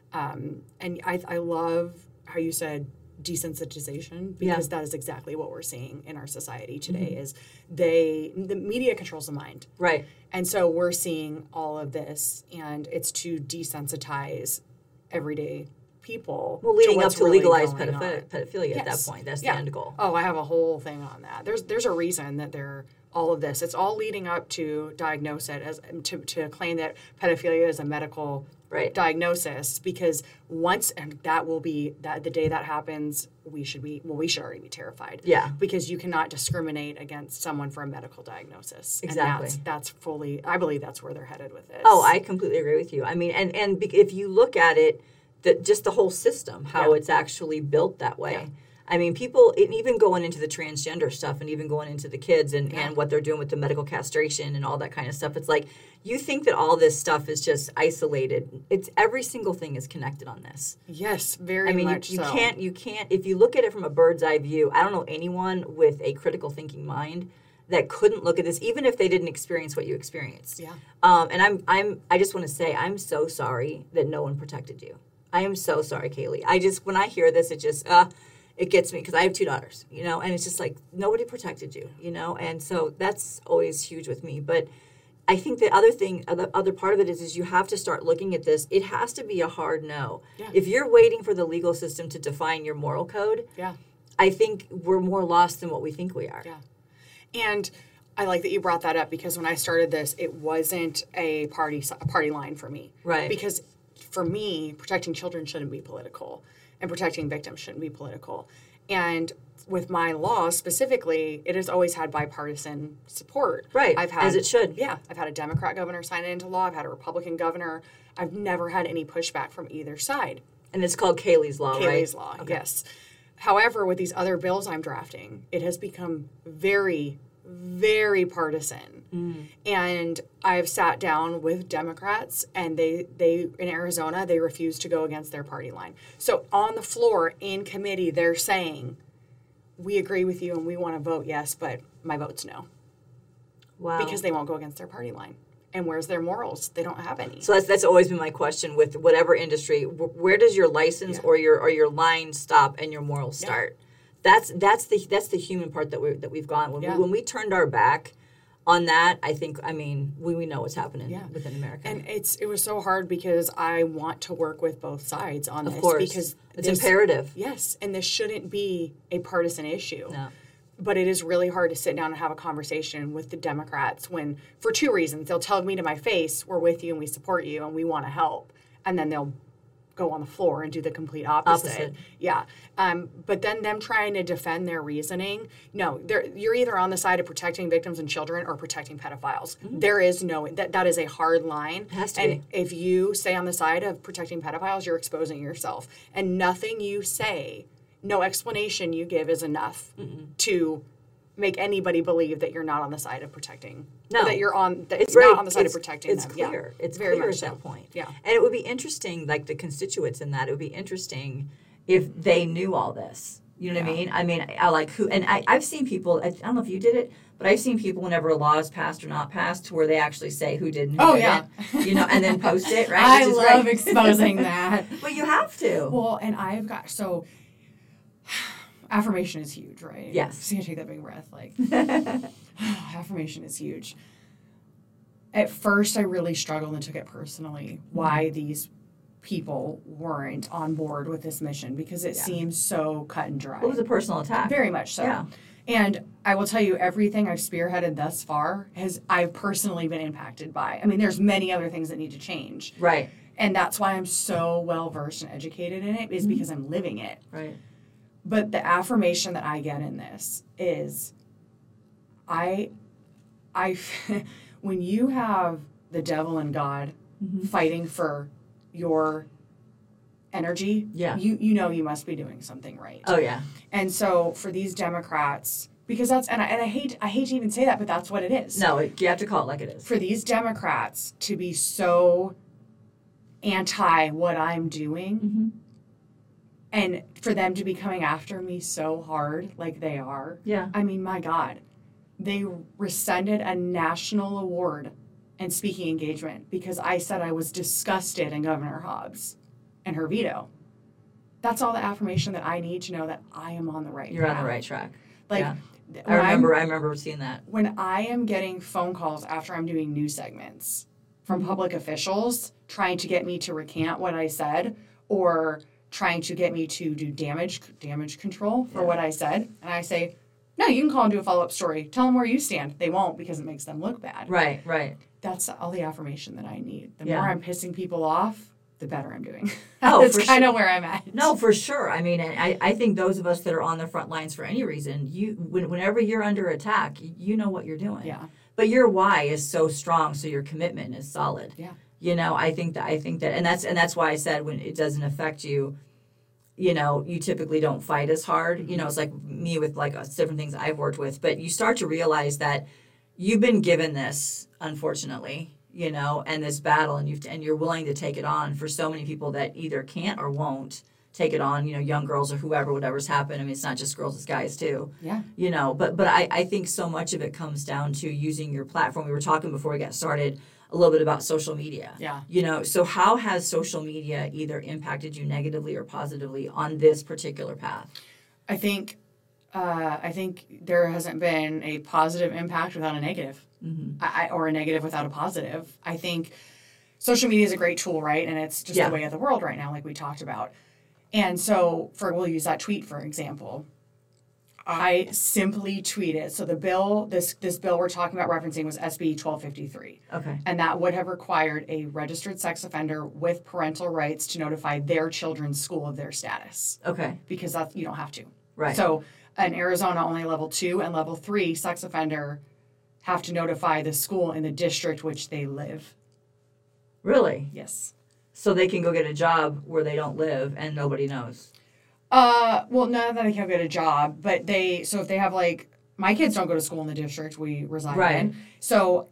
A: um, and I I love how you said desensitization, because
B: Yeah.
A: that is exactly what we're seeing in our society today. Is they the media controls the mind,
B: Right.
A: and so we're seeing all of this, and it's to desensitize everyday people.
B: Well, leading up
A: what's
B: to
A: really
B: legalized
A: going
B: pedophilia,
A: on.
B: pedophilia at that
A: Yes.
B: point. That's
A: Yeah.
B: the end goal.
A: Oh, I have a whole thing on that. There's there's a reason that they're all of this. It's all leading up to diagnose it as to, to claim that pedophilia is a medical
B: Right.
A: diagnosis, because once, and that will be that the day that happens, we should be well we should already be terrified.
B: Yeah.
A: Because you cannot discriminate against someone for a medical diagnosis.
B: Exactly.
A: And that's that's fully I believe that's where they're headed with this.
B: Oh, I completely agree with you. I mean, and and be- if you look at it, the, just the whole system, how
A: Yeah.
B: it's actually built that way.
A: Yeah.
B: I mean, people, and even going into the transgender stuff and even going into the kids and,
A: Yeah.
B: and what they're doing with the medical castration and all that kind of stuff. It's like, you think that all this stuff is just isolated. It's every single thing is connected on this.
A: Yes, very
B: I mean, you,
A: much
B: you
A: so.
B: can't, you can't, if you look at it from a bird's eye view, I don't know anyone with a critical thinking mind that couldn't look at this, even if they didn't experience what you experienced.
A: Yeah.
B: Um, and I'm, I'm, I just want to say, I'm so sorry that no one protected you. I am so sorry, Kaylee. I just, when I hear this, it just, uh, it gets me, because I have two daughters, you know, and it's just like, nobody protected you, you know, and so that's always huge with me. But I think the other thing, the other part of it is, is you have to start looking at this. It has to be a hard no.
A: Yeah.
B: If you're waiting for the legal system to define your moral code,
A: Yeah.
B: I think we're more lost than what we think we are.
A: Yeah. And I like that you brought that up because when I started this, it wasn't a party a party line for me.
B: Right.
A: Because for me, protecting children shouldn't be political, and protecting victims shouldn't be political. And with my law specifically, it has always had bipartisan support.
B: Right,
A: I've had,
B: as it should.
A: Yeah, I've had a Democrat governor sign it into law. I've had a Republican governor. I've never had any pushback from either side.
B: And it's called Kaylee's Law, right?
A: Kaylee's Law, okay. Yes. However, with these other bills I'm drafting, it has become very, very partisan. Mm. And I've sat down with Democrats, and they, they in Arizona, they refuse to go against their party line. So on the floor, in committee, they're saying, we agree with you and we want to vote yes, but my vote's no.
B: Wow.
A: Because they won't go against their party line. And where's their morals? They don't have any.
B: So that's that's always been my question with whatever industry. Where does your license yeah. or your or your line stop and your morals start? Yeah. That's that's the that's the human part that we that we've gone when yeah. we, when we turned our back on that. I think I mean we, we know what's happening yeah. within America.
A: And it's it was so hard because I want to work with both sides on
B: of
A: this
B: course.
A: because
B: it's
A: this,
B: imperative.
A: Yes, and this shouldn't be a partisan issue.
B: No.
A: But it is really hard to sit down and have a conversation with the Democrats when, for two reasons, they'll tell me to my face, we're with you and we support you and we want to help. And then they'll go on the floor and do the complete opposite.
B: Opposite.
A: Yeah. Um, but then them trying to defend their reasoning, no, you're either on the side of protecting victims and children or protecting pedophiles. Mm-hmm. There is no, that that is a hard line.
B: It has to
A: and
B: be.
A: If you stay on the side of protecting pedophiles, you're exposing yourself. And nothing you say, no explanation you give is enough Mm-mm. to make anybody believe that you're not on the side of protecting.
B: No,
A: that you're on. That
B: it's
A: you're
B: very,
A: not on the side
B: of
A: protecting
B: it's
A: them.
B: Clear.
A: Yeah.
B: It's
A: very
B: clear
A: much
B: at
A: so.
B: that point.
A: Yeah,
B: and it would be interesting, like the constituents in that. It would be interesting if they knew all this. You know what yeah. I mean? I mean, I like who, and I, I've seen people. I, I don't know if you did it, but I've seen people whenever a law is passed or not passed, where they actually say who did and who
A: oh,
B: didn't.
A: Yeah.
B: You know, and then post it. Right?
A: I
B: Which is
A: love
B: great.
A: exposing that.
B: Well, you have to.
A: Well, and I've got so. Affirmation is huge, right?
B: Yes.
A: So you take that big breath, like affirmation is huge. At first, I really struggled and took it personally why mm-hmm. these people weren't on board with this mission because it yeah. seems so cut and dry.
B: It was a personal attack.
A: Very much so.
B: Yeah.
A: And I will tell you, everything I've spearheaded thus far has I've personally been impacted by. I mean, there's many other things that need to change.
B: Right.
A: And that's why I'm so well versed and educated in it is mm-hmm. because I'm living it.
B: Right.
A: But the affirmation that I get in this is, I, I, when you have the devil and God mm-hmm. fighting for your energy,
B: yeah.
A: you you know you must be doing something right.
B: Oh yeah.
A: And so for these Democrats, because that's and I and I hate I hate to even say that, but that's what it is.
B: No, you have to call it like it is.
A: For these Democrats to be so anti what I'm doing. Mm-hmm. And for them to be coming after me so hard like they are.
B: Yeah.
A: I mean, my God. They rescinded a national award and speaking engagement because I said I was disgusted in Governor Hobbs and her veto. That's all the affirmation that I need to know that I am on the right
B: You're
A: path.
B: on the right track.
A: Like,
B: yeah. I remember I'm, I remember seeing that.
A: When I am getting phone calls after I'm doing news segments from public officials trying to get me to recant what I said or trying to get me to do damage damage control for yeah. what I said. And I say, no, you can call and do a follow-up story. Tell them where you stand. They won't because it makes them look bad.
B: Right, right.
A: That's all the affirmation that I need. The
B: yeah.
A: more I'm pissing people off, the better I'm doing.
B: Oh,
A: That's
B: for
A: kind
B: sure.
A: of where I'm at.
B: No, for sure. I mean, I, I think those of us that are on the front lines for any reason, you when, whenever you're under attack, you know what you're doing.
A: Yeah.
B: But your why is so strong, so your commitment is solid.
A: Yeah.
B: You know, I think that I think that, and that's and that's why I said when it doesn't affect you. You know, you typically don't fight as hard. You know, it's like me with like different things I've worked with. But you start to realize that you've been given this, unfortunately, you know, and this battle, and you've and you're willing to take it on for so many people that either can't or won't take it on. You know, young girls or whoever, whatever's happened. I mean, it's not just girls; it's guys too.
A: Yeah.
B: You know, but but I I think so much of it comes down to using your platform. We were talking before we got started a little bit about social media.
A: Yeah.
B: You know, so how has social media either impacted you negatively or positively on this particular path?
A: I think uh, I think there hasn't been a positive impact without a negative, mm-hmm. I, or a negative without a positive. I think social media is a great tool, right? And it's just
B: yeah.
A: the way of the world right now, like we talked about. And so, for we'll use that tweet, for example. I simply tweeted. So the bill, this this bill we're talking about referencing was S B twelve fifty-three.
B: Okay.
A: And that would have required a registered sex offender with parental rights to notify their children's school of their status.
B: Okay.
A: Because that you don't have to.
B: Right.
A: So in Arizona, only level two and level three sex offender have to notify the school in the district which they live.
B: Really?
A: Yes.
B: So they can go get a job where they don't live and nobody knows.
A: Uh, well, none that they can get a job, but they, so if they have like, my kids don't go to school in the district we reside
B: Right.
A: in. So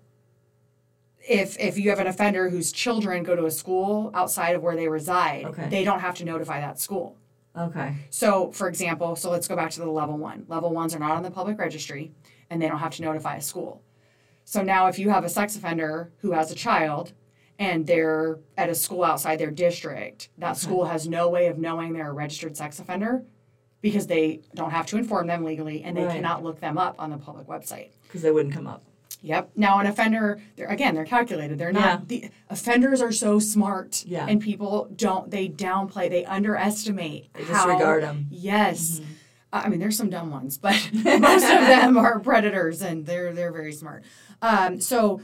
A: if if you have an offender whose children go to a school outside of where they reside,
B: Okay.
A: they don't have to notify that school.
B: Okay.
A: So, for example, so let's go back to the level one. Level ones are not on the public registry, and they don't have to notify a school. So now if you have a sex offender who has a child, and they're at a school outside their district, that school has no way of knowing they're a registered sex offender because they don't have to inform them legally, and they
B: Right.
A: cannot look them up on the public website.
B: Because they wouldn't come up.
A: Yep. Now, an offender, they're, again, they're calculated. They're not,
B: Yeah.
A: the offenders are so smart.
B: Yeah.
A: And people don't, they downplay, they underestimate
B: They
A: how.
B: disregard 'em.
A: Yes. I mean, there's some dumb ones, but most of them are predators, and they're they're very smart. Um, so,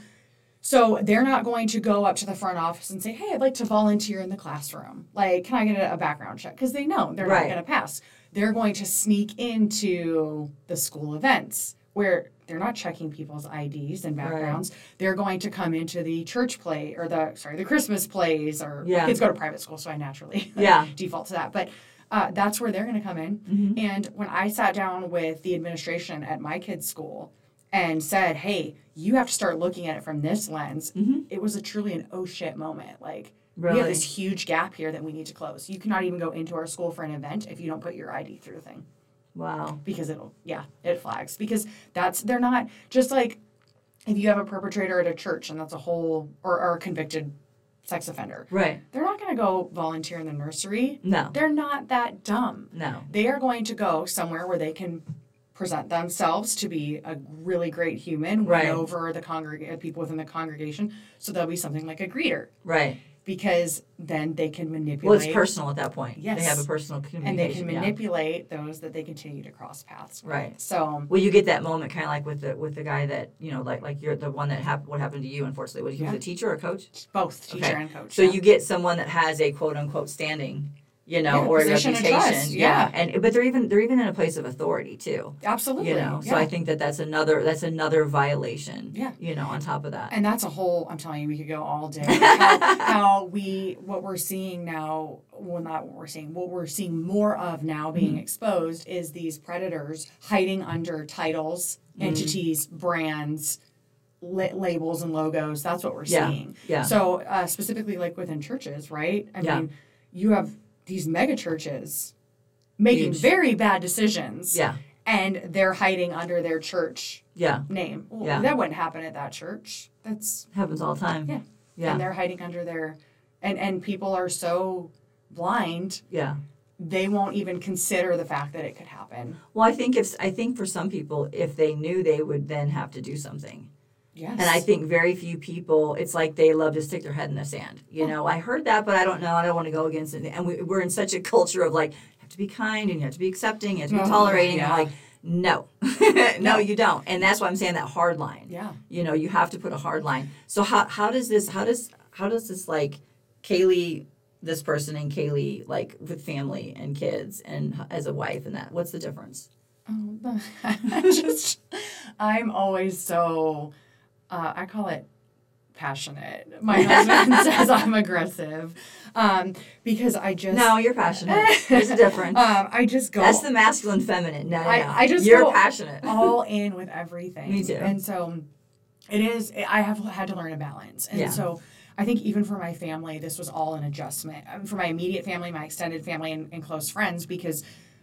A: so they're not going to go up to the front office and say, "Hey, I'd like to volunteer in the classroom. Like, can I get a, a background check?" Because they know they're
B: Right.
A: not going to pass. They're going to sneak into the school events where they're not checking people's I Ds and backgrounds. They're going to come into the church play or the sorry the Christmas plays, or
B: Yeah.
A: my kids go to private school, so I naturally
B: Yeah.
A: default to that. But uh, that's where they're going to come in.
B: Mm-hmm.
A: And when I sat down with the administration at my kids' school and said, "Hey, you have to start looking at it from this lens," it was a truly an oh shit moment. Like, we
B: Really?
A: have this huge gap here that we need to close. You cannot even go into our school for an event if you don't put your I D through the thing.
B: Wow.
A: Because it'll, yeah, it flags. Because that's, they're not, just like if you have a perpetrator at a church and that's a whole, or, or a convicted sex offender,
B: Right.
A: they're not going to go volunteer in the nursery.
B: No.
A: They're not that dumb.
B: No.
A: They are going to go somewhere where they can present themselves to be a really great human,
B: Right.
A: win over the congreg- people within the congregation. So there'll be something like a greeter,
B: Right.
A: because then they can manipulate.
B: Well, it's personal at that point.
A: Yes.
B: They have a personal communication.
A: And they can
B: yeah.
A: manipulate those that they continue to cross paths with.
B: Right.
A: So,
B: Well, you get that moment kind of like with the with the guy that, you know, like like you're the one that happened. What happened to you? Unfortunately, was he was
A: Yeah.
B: a teacher or a coach?
A: both teacher
B: Okay.
A: and coach.
B: So
A: yeah.
B: you get someone that has a quote unquote standing, you know,
A: Yeah,
B: or a
A: position of
B: reputation.
A: trust, yeah.
B: And but they're even they're even in a place of authority too.
A: Absolutely.
B: You know.
A: yeah.
B: So I think that that's another that's another violation.
A: Yeah.
B: You know, on top of that.
A: And that's a whole, I'm telling you, we could go all day. How, how we, what we're seeing now, well, not what we're seeing, what we're seeing more of now being
B: Mm-hmm.
A: exposed is these predators hiding under titles,
B: Mm-hmm.
A: entities, brands, li- labels, and logos. That's what we're
B: Yeah,
A: seeing.
B: yeah.
A: So uh, specifically like within churches, right? I
B: Yeah.
A: mean, you have these mega churches making
B: Huge.
A: very bad decisions.
B: Yeah.
A: And they're hiding under their church
B: Yeah.
A: name. Well,
B: Yeah.
A: that wouldn't happen at that church. That's
B: Happens all the time.
A: yeah.
B: Yeah.
A: And they're hiding under their and and people are so blind,
B: Yeah.
A: they won't even consider the fact that it could happen.
B: Well, I think if I think for some people, if they knew, they would then have to do something.
A: Yes.
B: And I think very few people, it's like they love to stick their head in the sand. You know, I heard that, but I don't know. I don't want to go against it. And we, we're in such a culture of like, you have to be kind and you have to be accepting, you have to be
A: Oh,
B: tolerating.
A: yeah.
B: And like, no, no, you don't. And that's why I'm saying that hard line.
A: Yeah.
B: You know, you have to put a hard line. So how how does this, how does, how does this like Kaylee, this person and Kaylee, like with family and kids and as a wife and that, what's the difference?
A: Oh, I just I'm always so uh, I call it passionate. My husband says I'm aggressive um, because I just
B: No, you're passionate. There's a difference.
A: um, I just go
B: That's the masculine feminine. No, no,
A: I,
B: no.
A: I just
B: you're
A: go
B: passionate.
A: all in with everything.
B: Me too.
A: And so it is, I have had to learn a balance. And
B: Yeah.
A: so I think even for my family, this was all an adjustment. I mean, for my immediate family, my extended family, and, and close friends, because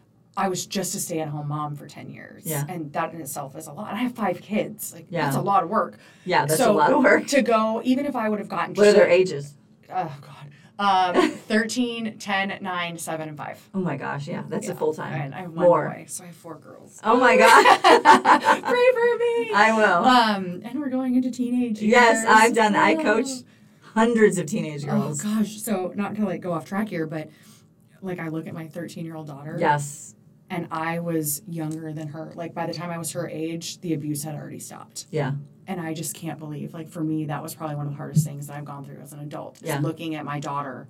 A: I was just a stay-at-home mom for ten years.
B: Yeah.
A: And that in itself is a lot. I have five kids. Like,
B: Yeah.
A: that's a lot of work.
B: Yeah, that's
A: so
B: a lot of work.
A: To go, even if I would have gotten
B: What are
A: just
B: their
A: a-
B: ages?
A: Oh, God. Um, thirteen, ten, nine, seven, and five.
B: Oh my gosh, yeah, that's
A: Yeah.
B: a full time.
A: And I have one
B: More.
A: boy, so I have four girls.
B: Oh my god.
A: Pray for me.
B: I will.
A: Um, and we're going into teenage years.
B: Yes, I've done that. I
A: Oh.
B: coach hundreds of teenage
A: Oh
B: girls.
A: gosh, so not to like go off track here, but like I look at my thirteen-year-old daughter.
B: Yes.
A: and I was younger than her. Like, by the time I was her age, the abuse had already stopped.
B: Yeah.
A: And I just can't believe, like, for me, that was probably one of the hardest things that I've gone through as an adult. Is
B: Yeah.
A: looking at my daughter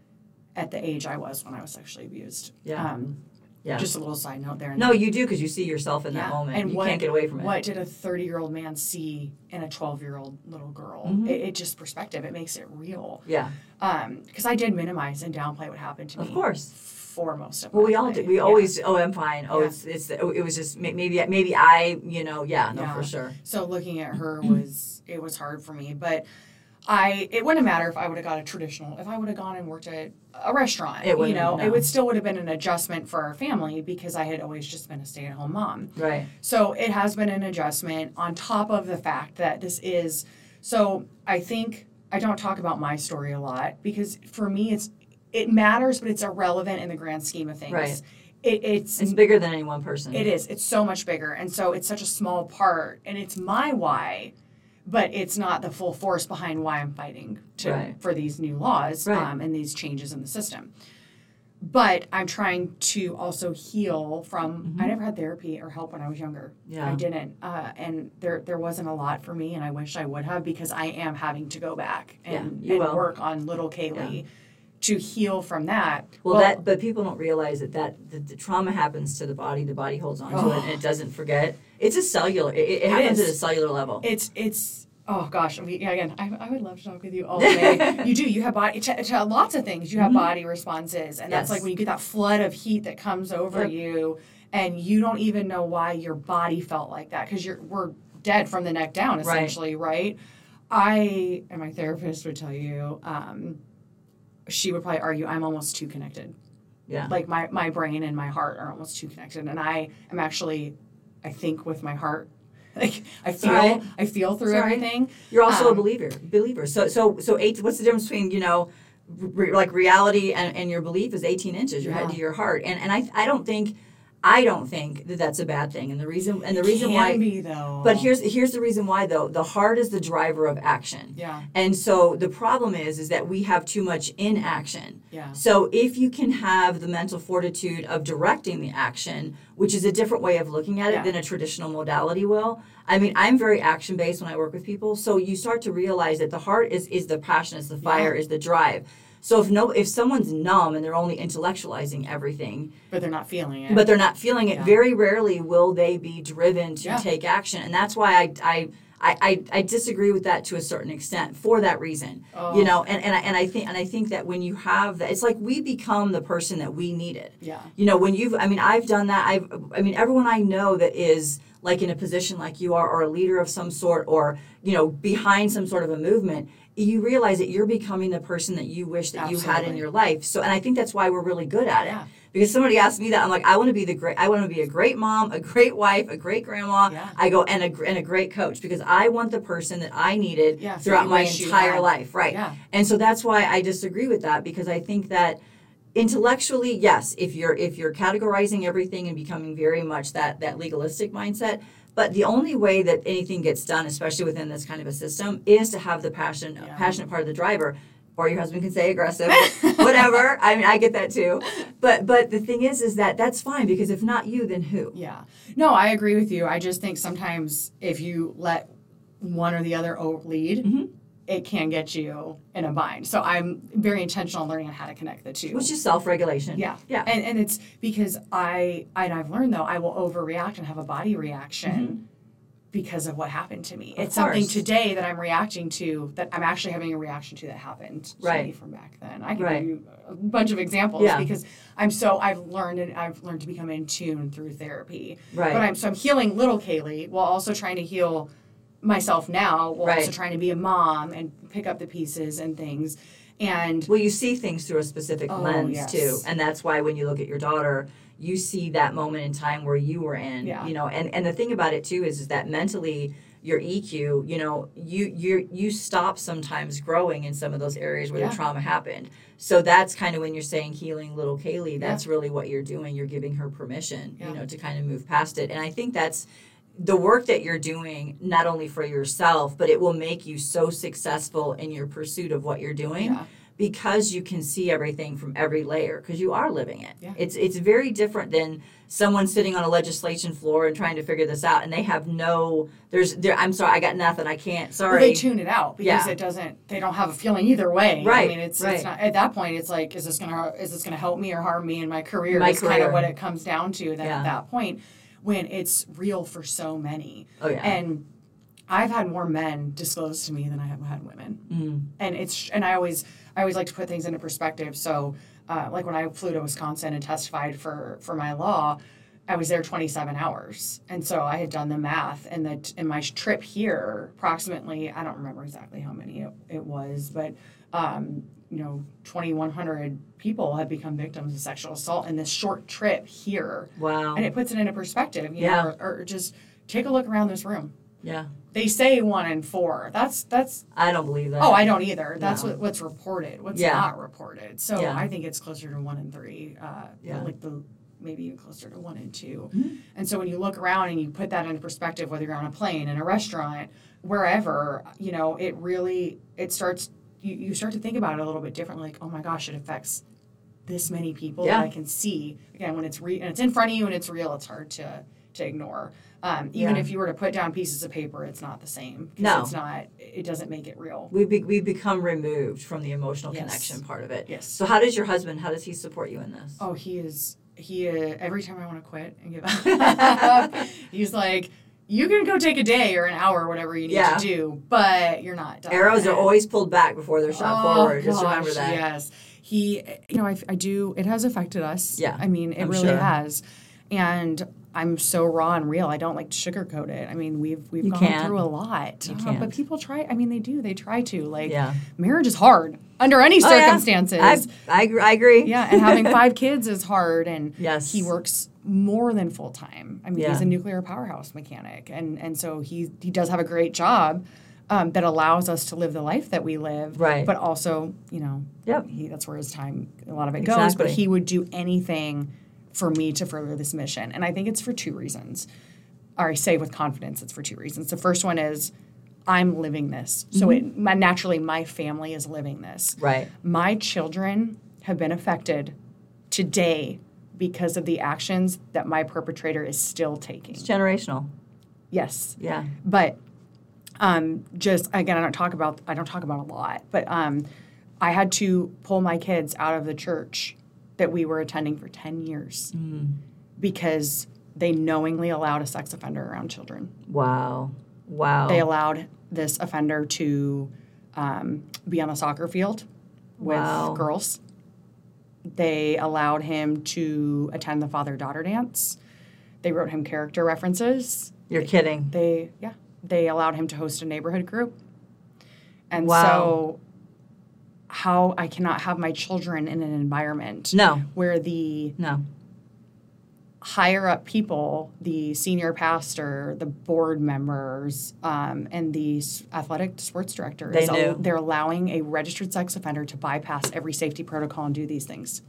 A: at the age I was when I was sexually abused.
B: Yeah.
A: Um,
B: Yeah.
A: Just a little side note there.
B: No, you do, because you see yourself in that
A: Yeah.
B: moment.
A: And
B: you
A: what,
B: can't get away from it.
A: What did a thirty-year-old man see in a twelve-year-old little girl?
B: Mhm.
A: It, it just perspective. It makes it real.
B: Yeah.
A: Um, because I did minimize and downplay what happened to me.
B: Of course.
A: For most of
B: Well,
A: my
B: we all
A: life.
B: do. We
A: Yeah.
B: always, oh, I'm fine. Oh,
A: Yeah.
B: it's, it's, it was just, may- maybe, maybe I, you know, yeah, no,
A: Yeah.
B: for sure.
A: So looking at her was, it was hard for me. But I, it wouldn't matter if I would have got a traditional, if I would have gone and worked at a restaurant,
B: It
A: you
B: wouldn't,
A: know,
B: no.
A: it would still would have been an adjustment for our family because I had always just been a stay-at-home mom.
B: Right.
A: So it has been an adjustment on top of the fact that this is, so I think I don't talk about my story a lot because for me it's, it matters, but it's irrelevant in the grand scheme of things.
B: Right.
A: It, it's
B: It's bigger than any one person.
A: It is. It's so much bigger. And so it's such a small part. And it's my why, but it's not the full force behind why I'm fighting to,
B: Right.
A: for these new laws
B: Right.
A: um, and these changes in the system. But I'm trying to also heal from,
B: Mm-hmm.
A: I never had therapy or help when I was younger.
B: Yeah.
A: I didn't. Uh, and there there wasn't a lot for me, and I wish I would have because I am having to go back and,
B: Yeah, you
A: and
B: will.
A: work on little Kaylee to heal from that.
B: Well, that, but people don't realize that, that the, the trauma happens to the body, the body holds on to
A: Oh.
B: it, and it doesn't forget. It's a cellular, it, it, it happens
A: is.
B: at a cellular level.
A: It's it's oh gosh, I mean, yeah, again, I, I would love to talk with you all day. You do. You have body to, to lots of things. You have body responses, and that's
B: Yes.
A: like when you get that flood of heat that comes over
B: Yep.
A: you, and you don't even know why your body felt like that because you're we're dead from the neck down essentially, right? I and my therapist would tell you. Um, she would probably argue I'm almost too connected.
B: yeah.
A: Like my, my brain and my heart are almost too connected. And I am actually, I think with my heart, like I feel,
B: right.
A: I feel through
B: It's all right.
A: everything.
B: You're also a
A: Um,
B: believer. Believer. So so so eight. What's the difference between you know, re, like reality and, and your belief is eighteen inches. Your head
A: Yeah.
B: to your heart. And and I I don't think I don't think that that's a bad thing. And the reason and the reason
A: Can
B: why.
A: be though.
B: But here's here's the reason why though. The heart is the driver of action.
A: Yeah.
B: And so the problem is is that we have too much inaction.
A: Yeah.
B: So if you can have the mental fortitude of directing the action, which is a different way of looking at it
A: Yeah.
B: than a traditional modality will. I mean, I'm very action based when I work with people. So you start to realize that the heart is is the passion, is the fire,
A: Yeah.
B: is the drive. So if no if someone's numb and they're only intellectualizing everything,
A: but they're not feeling it.
B: but they're not feeling it,
A: Yeah.
B: very rarely will they be driven to
A: Yeah.
B: take action. And that's why I, I I, I, I disagree with that to a certain extent for that reason.
A: Oh.
B: You know, and, and I and I think and I think that when you have that, it's like we become the person that we needed.
A: Yeah.
B: You know, when you've I mean, I've done that. I've I mean, everyone I know that is like in a position like you are, or a leader of some sort, or you know, behind some sort of a movement, you realize that you're becoming the person that you wish that you had in
A: Absolutely.
B: your life. So, and I think that's why we're really good at it.
A: Yeah.
B: Because somebody asked me that, I'm like, I want to be the great. I want to be a great mom, a great wife, a great grandma.
A: Yeah.
B: I go and a and a great coach because I want the person that I needed
A: Yeah, that
B: throughout
A: you
B: my
A: wish you
B: entire
A: had.
B: life, right?
A: Yeah.
B: And so that's why I disagree with that because I think that intellectually, yes, if you're if you're categorizing everything and becoming very much that that legalistic mindset. But the only way that anything gets done, especially within this kind of a system, is to have the passion,
A: Yeah.
B: passionate part of the driver. Or your husband can say aggressive, whatever. I mean, I get that too. But but the thing is, is that that's fine because if not you, then who?
A: Yeah. No, I agree with you. I just think sometimes if you let one or the other o- lead,
B: Mm-hmm.
A: it can get you in a bind. So I'm very intentional in learning how to connect the two.
B: Which is self-regulation.
A: Yeah.
B: Yeah.
A: And and it's because I and I've learned though I will overreact and have a body reaction because of what happened to me.
B: Of
A: It's something
B: course.
A: today that I'm reacting to that I'm actually having a reaction to that happened to
B: Right.
A: me from back then. I can
B: Right.
A: give you a bunch of examples
B: Yeah.
A: because I'm so I've learned and I've learned to become in tune through therapy.
B: Right.
A: But I'm so I'm healing little Kaylee while also trying to heal myself now while
B: Right.
A: also trying to be a mom and pick up the pieces and things. And
B: Well, you see things through a specific
A: Oh,
B: lens
A: yes.
B: too, and that's why when you look at your daughter, you see that moment in time where you were in.
A: Yeah.
B: You know, and and the thing about it too is, is that mentally, your E Q, you know, you you you stop sometimes growing in some of those areas where
A: Yeah.
B: the trauma happened. So that's kind of when you're saying healing little Kaylee. That's really what you're doing. You're giving her permission,
A: Yeah.
B: you know, to kind of move past it. And I think that's the work that you're doing, not only for yourself, but it will make you so successful in your pursuit of what you're doing.
A: Yeah.
B: because you can see everything from every layer, because you are living it.
A: Yeah.
B: It's it's very different than someone sitting on a legislation floor and trying to figure this out, and they have no, there's, there. I'm sorry, I got nothing, I can't, sorry.
A: Well, they tune it out because
B: Yeah.
A: it doesn't, they don't have a feeling either way.
B: Right,
A: I mean, it's,
B: right.
A: it's not, at that point, it's like, is this going to, is this going to help me or harm me in my career?
B: My
A: It's kind
B: career.
A: of what it comes down to then
B: Yeah.
A: at that point when it's real for so many.
B: Oh, yeah.
A: And I've had more men disclose to me than I have had women.
B: Mm.
A: And it's, and I always, I always like to put things into perspective. So, uh, like when I flew to Wisconsin and testified for, for my law, I was there twenty-seven hours. And so I had done the math, and that in my trip here, approximately, I don't remember exactly how many it, it was, but, um, you know, twenty-one hundred people have become victims of sexual assault in this short trip here.
B: Wow.
A: And it puts it into perspective, you
B: Yeah.
A: know, or, or just take a look around this room.
B: Yeah.
A: They say one in four. That's, that's,
B: I don't believe that.
A: oh, I don't either. That's
B: No.
A: what, what's reported, what's
B: Yeah.
A: not reported. So
B: Yeah.
A: I think it's closer to one in three, uh,
B: Yeah.
A: like the, maybe even closer to one and two.
B: Mm-hmm.
A: And so when you look around and you put that into perspective, whether you're on a plane, in a restaurant, wherever, you know, it really, it starts, you, you start to think about it a little bit differently. Like, oh my gosh, it affects this many people
B: Yeah.
A: that I can see. Again, when it's re- and it's in front of you and it's real, it's hard to, to ignore. Um, even
B: Yeah.
A: if you were to put down pieces of paper, it's not the same. 'Cause
B: No.
A: It's not, it doesn't make it real.
B: We be, we become removed from the emotional
A: Yes.
B: connection part of it.
A: Yes.
B: So how does your husband, how does he support you in this?
A: Oh, he is, he, uh, every time I want to quit and give up, he's like, you can go take a day or an hour or whatever you need
B: Yeah.
A: to do, but you're not done.
B: Arrows are always pulled back before they're shot
A: Oh,
B: forward. Just
A: gosh,
B: remember that.
A: Yes. He, you know, I, I do, it has affected us.
B: Yeah,
A: I mean, it
B: I'm
A: really
B: sure.
A: has. And I'm so raw and real. I don't like to sugarcoat it. I mean, we've we've
B: You
A: gone
B: can't.
A: through a lot.
B: You
A: Uh,
B: can't.
A: but people try, I mean, they do. They try to. Like,
B: Yeah.
A: marriage is hard under any
B: Oh, yeah.
A: circumstances.
B: I, I, agree- I agree.
A: Yeah, and having five kids is hard, and
B: Yes.
A: he works more than full time. I mean,
B: Yeah.
A: he's a nuclear powerhouse mechanic, and and so he he does have a great job um, that allows us to live the life that we live.
B: Right.
A: But also, you know,
B: Yep.
A: he that's where his time a lot of it goes. But
B: Exactly.
A: he would do anything for me to further this mission, and I think it's for two reasons. Or I say with confidence, it's for two reasons. The first one is I'm living this, so it my, naturally my family is living this.
B: Right.
A: My children have been affected today because of the actions that my perpetrator is still taking.
B: It's generational.
A: Yes.
B: Yeah.
A: But um, just again, I don't talk about I don't talk about a lot, but um, I had to pull my kids out of the church that we were attending for ten years because they knowingly allowed a sex offender around children.
B: Wow. Wow.
A: They allowed this offender to um, be on the soccer field with
B: Wow.
A: girls. They allowed him to attend the father-daughter dance. They wrote him character references.
B: You're kidding.
A: They, yeah, they allowed him to host a neighborhood group. And
B: Wow.
A: so how I cannot have my children in an environment
B: No.
A: where the
B: No.
A: higher up people, the senior pastor, the board members, um, and the s- athletic sports director,
B: They
A: is al-
B: knew.
A: they're allowing a registered sex offender to bypass every safety protocol and do these things.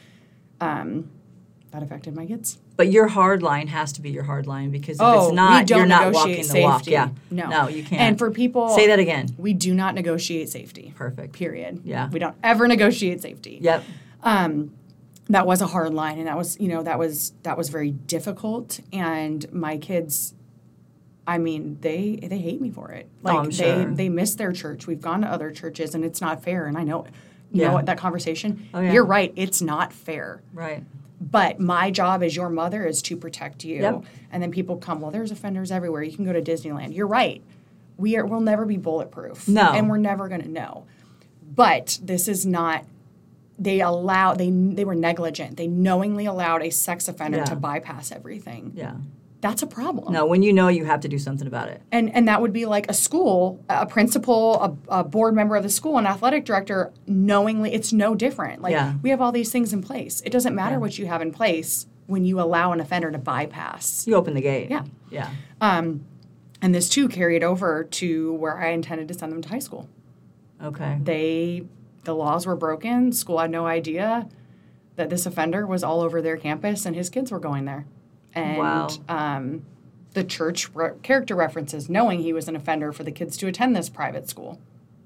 A: Um, that affected my kids.
B: But your hard line has to be your hard line because if
A: Oh,
B: it's
A: we
B: not,
A: don't
B: you're not
A: negotiate
B: walking the walk.
A: safety.
B: Yeah.
A: No.
B: No, you can't.
A: And for people,
B: Say that again.
A: we do not negotiate safety.
B: Perfect.
A: Period.
B: Yeah.
A: We don't ever negotiate safety.
B: Yep.
A: Um, that was a hard line, and that was, you know, that was that was very difficult. And my kids, I mean, they they hate me for it. Like
B: Oh, I'm
A: they
B: sure.
A: they miss their church. We've gone to other churches, and it's not fair. And I know, you
B: Yeah.
A: know what, that conversation.
B: Oh, yeah.
A: You're right. It's not fair.
B: Right.
A: But my job as your mother is to protect you.
B: Yep.
A: And then people come, well, there's offenders everywhere. You can go to Disneyland. You're right. We are. We'll never be bulletproof.
B: No.
A: And we're never going to know. But this is not. They allow. They they were negligent. They knowingly allowed a sex offender
B: Yeah.
A: to bypass everything.
B: Yeah.
A: That's a problem.
B: No, when you know, you have to do something about it.
A: And and that would be like a school, a principal, a, a board member of the school, an athletic director, knowingly, it's no different. Like
B: Yeah.
A: we have all these things in place. It doesn't matter what you have in place when you allow an offender to bypass.
B: You open the gate.
A: Yeah.
B: Yeah.
A: Um, and this too carried over to where I intended to send them to high school.
B: Okay.
A: They, the laws were broken. School had no idea that this offender was all over their campus and his kids were going there. And
B: Wow.
A: um, the church re- character references, knowing he was an offender for the kids to attend this private school.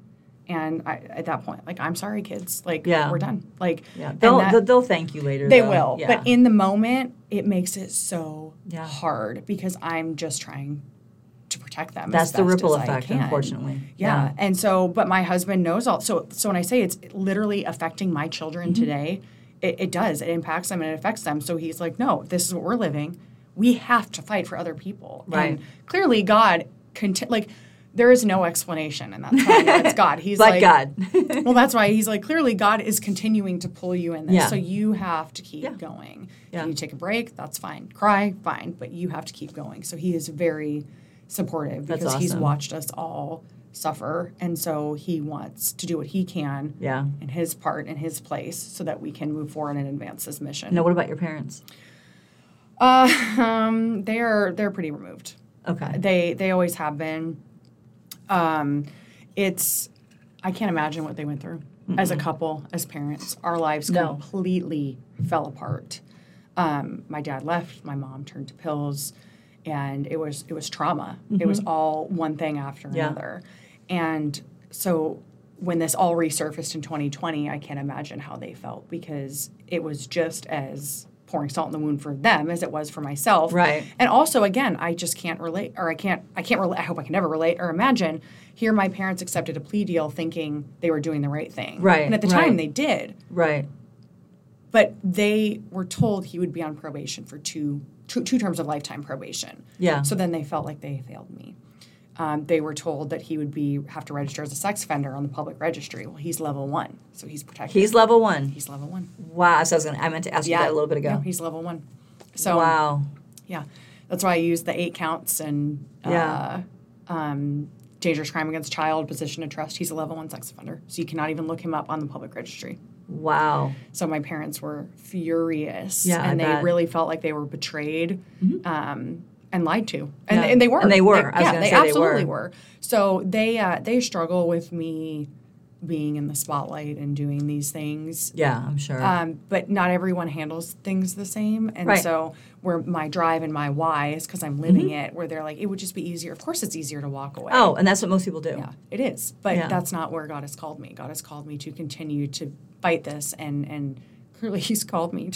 A: And I, at that point, like, I'm sorry, kids. Like,
B: Yeah.
A: we're done. Like,
B: Yeah,
A: and
B: they'll,
A: that-
B: they'll they'll thank you later.
A: they
B: though.
A: will.
B: Yeah.
A: But in the moment, it makes it so
B: Yeah.
A: hard because I'm just trying to protect them.
B: That's
A: as
B: the
A: best
B: ripple
A: as I
B: effect,
A: can.
B: unfortunately.
A: Yeah.
B: Yeah.
A: And so, but my husband knows all. So, so when I say it's literally affecting my children
B: Mm-hmm.
A: today, it, it does. It impacts them and it affects them. So he's like, no, this is what we're living. We have to fight for other people.
B: Right.
A: And clearly, God, conti- like, there is no explanation, and that's why it's God. He's
B: But
A: like,
B: God.
A: well, that's why he's like, clearly God is continuing to pull you in this.
B: Yeah.
A: So you have to keep
B: Yeah.
A: going.
B: Yeah.
A: If you take a break, that's fine. Cry, fine. But you have to keep going. So he is very supportive
B: That's
A: because he's
B: awesome.
A: watched us all suffer. And so he wants to do what he can
B: Yeah.
A: in his part, in his place, so that we can move forward and advance this mission.
B: Now, what about your parents?
A: Uh, um, they are, they're pretty removed.
B: Okay.
A: They they always have been. Um, it's I can't imagine what they went through as a couple, as parents. Our lives
B: No.
A: completely fell apart. Um, my dad left. My mom turned to pills, and it was it was trauma. It was all one thing after
B: Yeah.
A: another, and so when this all resurfaced in twenty twenty, I can't imagine how they felt because it was just as pouring salt in the wound for them as it was for myself.
B: Right.
A: And also, again, I just can't relate, or I can't, I can't relate. I hope I can never relate or imagine. Here, my parents accepted a plea deal, thinking they were doing the right thing.
B: Right,
A: And at the
B: right.
A: time, they did.
B: Right.
A: But they were told he would be on probation for two, two, two terms of lifetime probation.
B: Yeah.
A: So then they felt like they failed me. Um, they were told that he would be have to register as a sex offender on the public registry. Well, he's level one, so he's protected.
B: He's level one.
A: he's level one.
B: Wow. So I was gonna. I meant to ask you that a little bit ago.
A: No, he's level one. So
B: Wow.
A: yeah, that's why I use the eight counts and uh,
B: Yeah.
A: um, dangerous crime against child, position of trust. He's a level one sex offender, so you cannot even look him up on the public registry.
B: Wow.
A: So my parents were furious,
B: Yeah, I
A: and they
B: bet.
A: really felt like they were betrayed um, and lied to, and,
B: Yeah.
A: and they were.
B: And they were. I was
A: yeah,
B: gonna
A: they
B: say they
A: absolutely
B: were.
A: were. So they uh, they struggle with me being in the spotlight and doing these things.
B: Yeah, I'm sure.
A: Um, but not everyone handles things the same. And
B: Right.
A: so where my drive and my why is because I'm living it, where they're like, it would just be easier. Of course it's easier to walk away.
B: oh, and that's what most people do.
A: Yeah, it is. But
B: Yeah.
A: that's not where God has called me. God has called me to continue to fight this and and clearly he's called me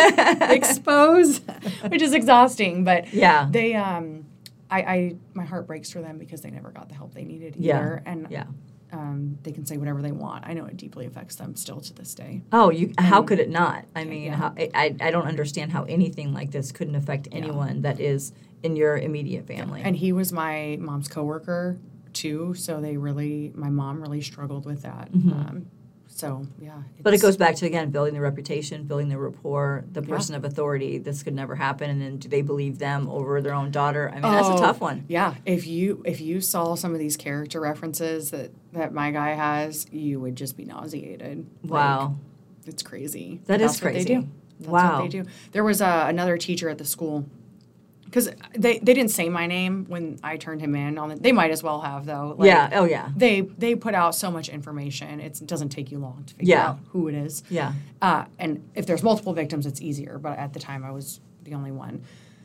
A: to expose, which is exhausting. But
B: Yeah.
A: they um I, I my heart breaks for them because they never got the help they needed
B: Yeah.
A: either. And
B: Yeah.
A: um, they can say whatever they want. I know it deeply affects them still to this day.
B: Oh, you. How could it not? I mean,
A: yeah.
B: how, I I don't understand how anything like this couldn't affect anyone that is in your immediate family.
A: And he was my mom's coworker too, so they really, my mom really struggled with that. Um, so yeah,
B: But it
A: it's-
B: goes back to, again, building the reputation, building the rapport, the person of authority. This could never happen. And then do they believe them over their own daughter? I mean, that's a
A: Oh,
B: tough one.
A: Yeah, if you if you saw some of these character references that that my guy has, you would just be nauseated. Like,
B: Wow.
A: it's crazy.
B: That
A: That
B: is
A: is what
B: crazy.
A: they do. That's
B: Wow.
A: what they do. There was uh, another teacher at the school. Because they, they didn't say my name when I turned him in. On the, they might as well have though. Like,
B: Yeah. Oh, yeah.
A: They they put out so much information. It's, it doesn't take you long to figure
B: Yeah.
A: out who it is.
B: Yeah.
A: Uh, and if there's multiple victims, it's easier. But at the time, I was the only one.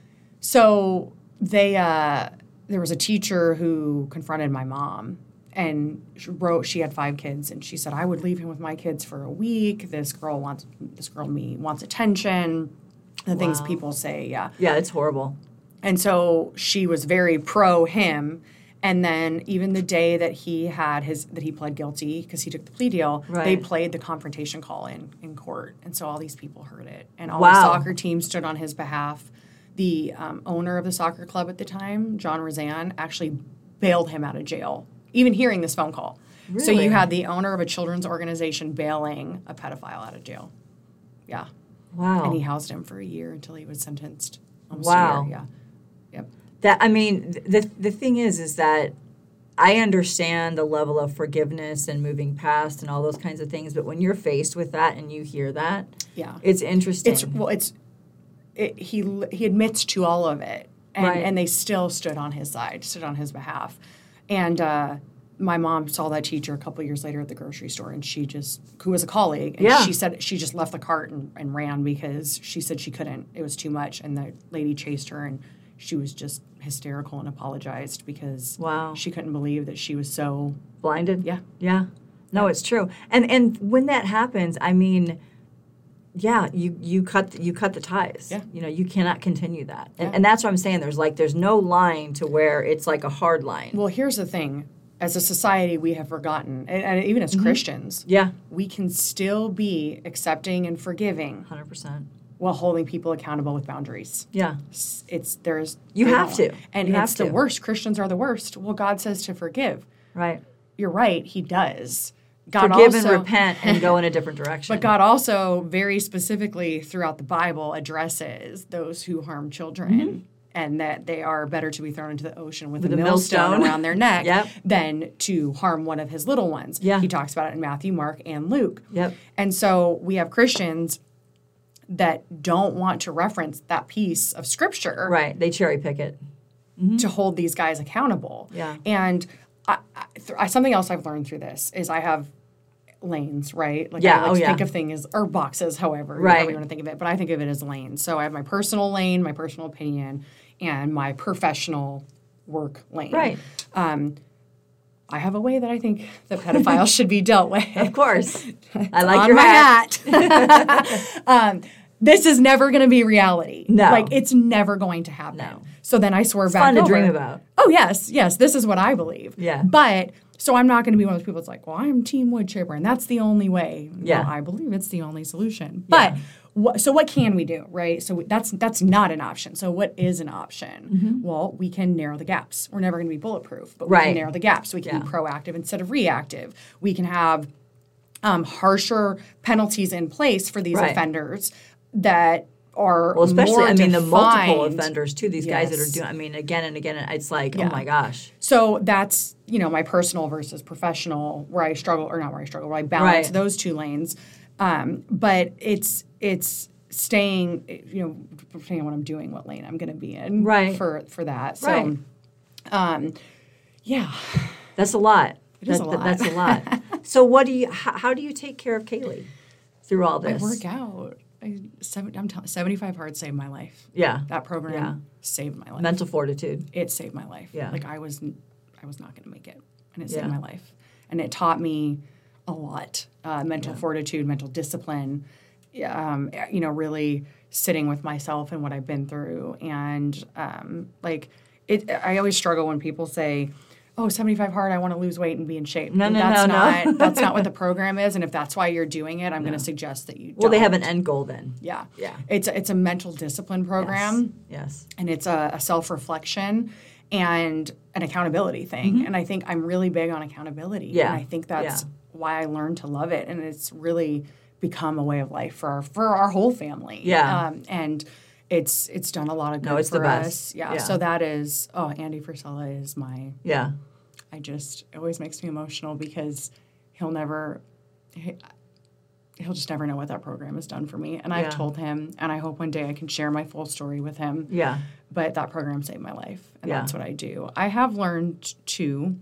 A: So they uh, there was a teacher who confronted my mom and she wrote. She had five kids, and she said, "I would leave him with my kids for a week. This girl wants this girl me wants attention." The things
B: Wow.
A: people say, yeah.
B: Yeah, it's horrible.
A: And so she was very pro him. And then even the day that he had his that he pled guilty because he took the plea deal, they
B: Right.
A: played the confrontation call in in court, and so all these people heard it, and all
B: Wow.
A: the soccer teams stood on his behalf. The um, owner of the soccer club at the time, John Razan, actually bailed him out of jail, even hearing this phone call. So
B: Really?
A: you had the owner of a children's organization bailing a pedophile out of jail. Yeah,
B: Wow.
A: and he housed him for a year until he was sentenced. Almost
B: Wow.
A: A year, yeah. Yep.
B: That I mean, th- the the thing is, is that I understand the level of forgiveness and moving past and all those kinds of things, but when you're faced with that and you hear that,
A: Yeah.
B: it's interesting.
A: It's well, it's it, he he admits to all of it, and
B: Right.
A: and they still stood on his side, stood on his behalf, and uh, my mom saw that teacher a couple years later at the grocery store, and she just who was a colleague, and
B: Yeah.
A: she said she just left the cart and, and ran because she said she couldn't, it was too much, and the lady chased her, and she was just hysterical and apologized because
B: Wow.
A: she couldn't believe that she was so
B: blinded.
A: yeah.
B: Yeah. No, it's true. And and when that happens, I mean, yeah, you you cut you cut the ties.
A: Yeah.
B: You know, you cannot continue that. And,
A: Yeah.
B: and that's what I'm saying. There's like there's no line to where it's like a hard line.
A: Well, here's the thing. As a society, we have forgotten, and, and even as Christians,
B: Yeah,
A: we can still be accepting and forgiving
B: one hundred percent.
A: while holding people accountable with boundaries.
B: Yeah.
A: It's, it's there's
B: You
A: they
B: have
A: don't-
B: to.
A: and
B: You have
A: it's the
B: to.
A: worst. Christians are the worst. Well, God says to forgive.
B: Right.
A: You're right. He does. God
B: Forgive
A: also,
B: and repent and go in a different direction.
A: But God also very specifically throughout the Bible addresses those who harm children.
B: Mm-hmm.
A: And that they are better to be thrown into the ocean with,
B: With
A: a
B: a
A: millstone,
B: millstone.
A: around their neck
B: Yep.
A: than to harm one of his little ones.
B: Yeah.
A: He talks about it in Matthew, Mark, and Luke.
B: Yep.
A: And so we have Christians that don't want to reference that piece of scripture
B: Right. They cherry pick it.
A: to hold these guys accountable.
B: Yeah.
A: And I, I, th- I, something else I've learned through this is I have lanes, right? Like
B: Yeah,
A: I like
B: oh,
A: to
B: yeah.
A: think of things or boxes, however,
B: Right.
A: however you want to think of it. But I think of it as lanes. So I have my personal lane, my personal opinion, and my professional work lane.
B: Right.
A: I have a way that I think that pedophiles should be dealt with.
B: Of course. I like
A: on
B: your
A: my
B: hat.
A: hat. um, this is never going to be reality.
B: No.
A: Like, it's never going to happen.
B: No.
A: So then I swear
B: It's
A: back
B: fun to
A: over.
B: dream about.
A: Oh, yes, yes, this is what I believe.
B: Yeah.
A: But, so I'm not going to be one of those people that's like, well, I'm team wood chipper, and that's the only way.
B: Yeah.
A: No, I believe it's the only solution. But, wh- so what can we do, right? So we, that's that's not an option. So what is an option?
B: Mm-hmm.
A: Well, we can narrow the gaps. We're never going to be bulletproof, but we
B: Right.
A: can narrow the gaps. We can be
B: Yeah.
A: proactive instead of reactive. We can have um, harsher penalties in place for these
B: Right.
A: offenders that are
B: Well, especially,
A: more
B: I mean, the multiple
A: defined.
B: offenders too. These guys that are
A: Yes.
B: doing, I mean, again and again, it's like,
A: Yeah.
B: oh my gosh.
A: So that's, you know, my personal versus professional, where I struggle, or not where I struggle, where I balance
B: Right.
A: those two lanes. Um, but it's it's staying, you know, depending on what I'm doing, what lane I'm going to be in,
B: Right.
A: for for that. So,
B: Right.
A: um, yeah,
B: That's a lot.
A: It is
B: That-
A: a
B: that-
A: lot.
B: That's a lot. So what do you, how, how do you take care of Kaylee through all
A: I
B: this?
A: work out. I, seven, I'm telling seventy-five hard saved my life.
B: Yeah.
A: That program
B: Yeah.
A: saved my life.
B: Mental fortitude.
A: It saved my life.
B: Yeah.
A: Like I was, I was not going to make it, and it
B: Yeah.
A: saved my life. And it taught me a lot: uh, mental fortitude, mental discipline. Um, you know, really sitting with myself and what I've been through, and um, like it. I always struggle when people say, "Oh, seventy-five hard, I want to lose weight and be in shape."
B: No, no,
A: that's
B: no,
A: not,
B: no.
A: that's not what the program is. And if that's why you're doing it, I'm going to suggest that you.
B: Well, they
A: don't.
B: have an end goal then.
A: Yeah,
B: Yeah.
A: It's a, it's a mental discipline program
B: Yes.
A: and it's a, a self-reflection and an accountability thing. And I think I'm really big on accountability.
B: Mm-hmm. Yeah.
A: And I think that's
B: Yeah.
A: why I learned to love it. And it's really become a way of life for our, for our whole family.
B: Yeah.
A: Um, and it's it's done a lot of good
B: No, it's
A: for
B: the best.
A: us. Yeah.
B: Yeah.
A: So that is, oh, Andy Frisella is my,
B: Yeah.
A: I just, it always makes me emotional because he'll never, he, he'll just never know what that program has done for me. And I've
B: Yeah.
A: told him, and I hope one day I can share my full story with him.
B: Yeah.
A: But that program saved my life, and
B: Yeah.
A: that's what I do. I have learned to,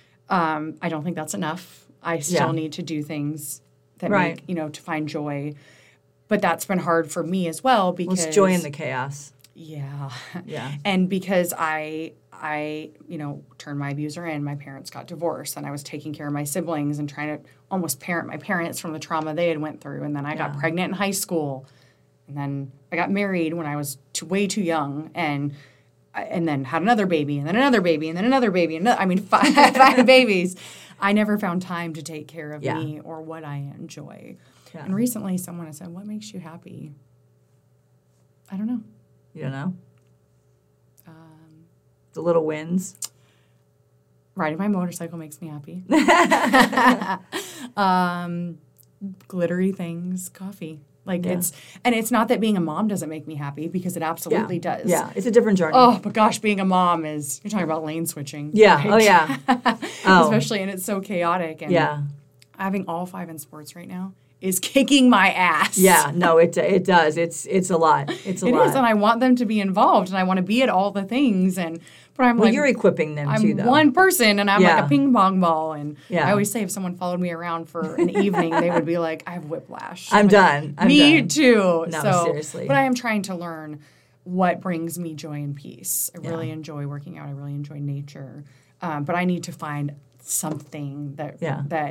A: um, I don't think that's enough. I still
B: Yeah.
A: need to do things that
B: Right.
A: make, you know, to find joy. But that's been hard for me as well
B: Well,
A: because
B: it's joy in the chaos.
A: yeah.
B: Yeah.
A: And because I I, you know, turned my abuser in, my parents got divorced and I was taking care of my siblings and trying to almost parent my parents from the trauma they had went through. And then I got
B: Yeah.
A: pregnant in high school. And then I got married when I was too, way too young and and then had another baby and then another baby and then another baby and I mean five, five babies. I never found time to take care of
B: Yeah.
A: me or what I enjoy.
B: Yeah.
A: And recently someone had said, "What makes you happy?" I don't know.
B: You don't know?
A: Um,
B: The little wins.
A: Riding my motorcycle makes me happy. um, glittery things, coffee. Like
B: Yeah.
A: it's, and it's not that being a mom doesn't make me happy because it absolutely
B: yeah.
A: does.
B: Yeah. It's a different journey.
A: Oh, but gosh, being a mom is, you're talking about lane switching.
B: Yeah.
A: right?
B: Oh, yeah. Oh.
A: Especially, and it's so chaotic. And
B: Yeah.
A: having all five in sports right now is kicking my ass.
B: Yeah. No, it it does. It's it's a lot. It's a
A: It
B: lot.
A: is, and I want them to be involved, and I want to be at all the things, and but I'm
B: well,
A: like,
B: you're equipping them
A: I'm
B: too, though.
A: one person, and I'm
B: Yeah.
A: like a ping pong ball. And
B: Yeah.
A: I always say, if someone followed me around for an evening, they would be like, "I have whiplash."
B: I'm
A: like,
B: done. I'm
A: me
B: done.
A: too.
B: No,
A: so,
B: seriously.
A: But I am trying to learn what brings me joy and peace. I really
B: Yeah.
A: enjoy working out. I really enjoy nature, um, but I need to find something that
B: Yeah.
A: that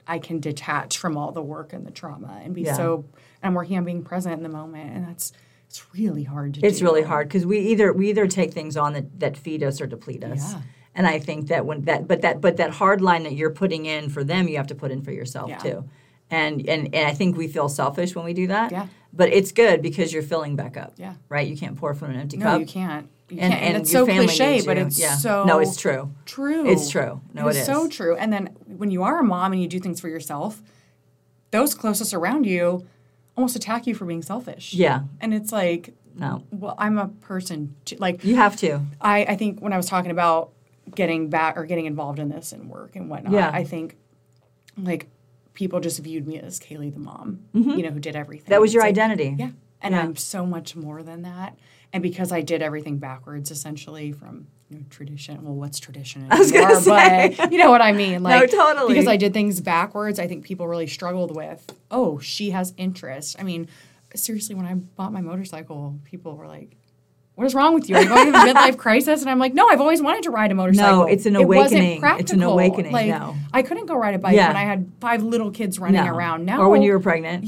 A: I can detach from all the work and the trauma and be
B: Yeah.
A: so, I'm working on being present in the moment. And that's, it's really hard to do.
B: It's really hard because we either we either take things on that, that feed us or deplete us.
A: Yeah.
B: And I think that when that but that but that hard line that you're putting in for them, you have to put in for yourself
A: Yeah.
B: too. And, and and I think we feel selfish when we do that.
A: Yeah.
B: But it's good because you're filling back up.
A: Yeah.
B: Right? You can't pour from an empty
A: No,
B: cup.
A: you can't. You
B: And,
A: can't.
B: and,
A: And it's
B: your
A: so
B: family
A: cliche,
B: needs
A: but
B: you.
A: it's
B: yeah.
A: so
B: No, it's true.
A: true.
B: It's true. No, it
A: it's
B: is.
A: so true. And then when you are a mom and you do things for yourself, those closest around you almost attack you for being selfish.
B: Yeah.
A: And it's like,
B: No.
A: well, I'm a person. Too, like
B: You have to.
A: I, I think when I was talking about getting back or getting involved in this and work and whatnot,
B: Yeah.
A: I think like people just viewed me as Kaylee the mom, you know, who did everything.
B: That was your
A: It's like,
B: identity.
A: yeah. And
B: Yeah.
A: I'm so much more than that. And because I did everything backwards, essentially from you know, tradition. Well, what's tradition anymore?
B: was gonna say.
A: But you know what I mean? Like,
B: totally.
A: Because I did things backwards, I think people really struggled with, oh, she has interest. I mean, seriously, when I bought my motorcycle, people were like, what is wrong with you? Are you going through a midlife crisis? And I'm like, no, I've always wanted to ride a motorcycle.
B: No, it's an
A: It wasn't
B: awakening. It's an
A: practical.
B: awakening,
A: Like,
B: no.
A: I couldn't go ride a bike
B: Yeah.
A: when I had five little kids running
B: No.
A: around. Now,
B: Or when you were pregnant.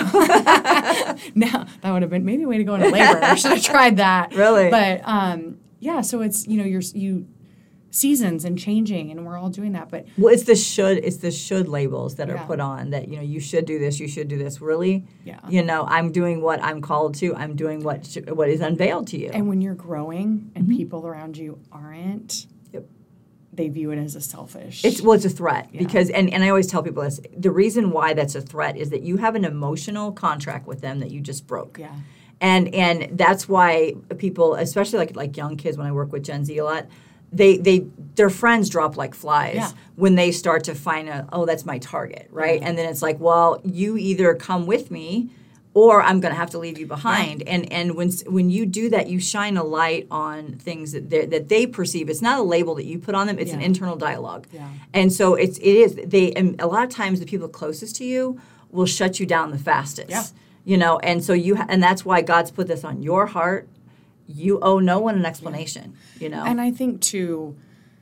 A: yeah. Now that would have been maybe a way to go into labor. I should have tried that.
B: Really?
A: But um, yeah. So it's you know you're you seasons and changing, and we're all doing that. But
B: Well, it's the should it's the should labels that are
A: Yeah.
B: put on that, you know, you should do this, you should do this. Really?
A: Yeah.
B: You know, I'm doing what I'm called to. I'm doing what sh- what is unveiled to you.
A: and when you're growing and people around you aren't,
B: Yep.
A: they view it as a selfish.
B: It's well, it's a threat because, and, and I always tell people this: the reason why that's a threat is that you have an emotional contract with them that you just broke.
A: Yeah.
B: And and that's why people, especially like like young kids, when I work with Gen Z a lot, they they their friends drop like flies
A: Yeah.
B: when they start to find a oh that's my target, right? And then it's like, well, you either come with me, or I'm going to have to leave you behind. And and when when you do that, you shine a light on things that they that they perceive. It's not a label that you put on them; it's an
A: Yeah.
B: internal dialogue.
A: Yeah.
B: And so it's it is they. And a lot of times, the people closest to you will shut you down the fastest.
A: Yeah.
B: You know, and so you ha- and that's why God's put this on your heart. You owe no one an explanation. You know.
A: And I think too,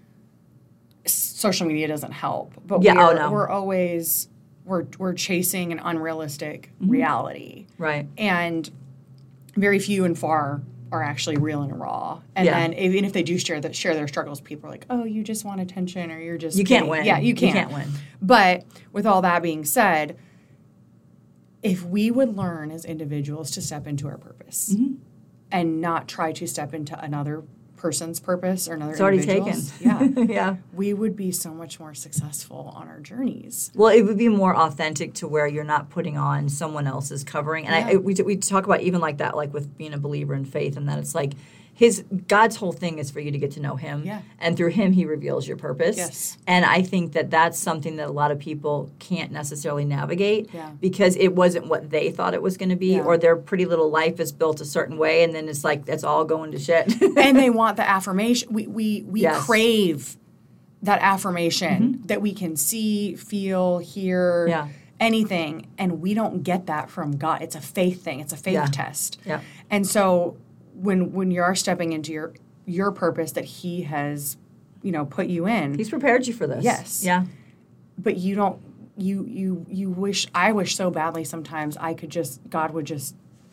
A: s- social media doesn't help. But
B: Yeah,
A: we're,
B: oh, no.
A: we're always we're we're chasing an unrealistic
B: Mm-hmm.
A: reality.
B: Right.
A: And very few and far are actually real and raw. And
B: Yeah.
A: then even if they do share that share their struggles, people are like, "Oh, you just want attention, or you're just
B: You can't
A: kidding."
B: win.
A: Yeah, you
B: You
A: can't.
B: can't win.
A: But with all that being said, if we would learn as individuals to step into our purpose
B: Mm-hmm.
A: and not try to step into another person's purpose or another
B: It's already
A: individual's,
B: taken.
A: yeah,
B: Yeah.
A: we would be so much more successful on our journeys.
B: Well, it would be more authentic to where you're not putting on someone else's covering. And I,
A: Yeah.
B: we, we talk about even like that, like with being a believer in faith, and that it's like his God's whole thing is for you to get to know him.
A: Yeah.
B: And through him, he reveals your purpose.
A: Yes.
B: And I think that that's something that a lot of people can't necessarily navigate
A: Yeah.
B: because it wasn't what they thought it was going to be,
A: Yeah.
B: or their pretty little life is built a certain way, and then it's like, that's all going to shit.
A: And they want the affirmation. We we we
B: Yes.
A: crave that affirmation that we can see, feel, hear,
B: Yeah.
A: anything, and we don't get that from God. It's a faith thing. It's a faith
B: Yeah.
A: test.
B: Yeah.
A: And so when when you are stepping into your your purpose that He has, you know, put you in,
B: He's prepared you for this.
A: Yes.
B: Yeah.
A: but you don't. You you you wish. I wish so badly sometimes I could just God would just.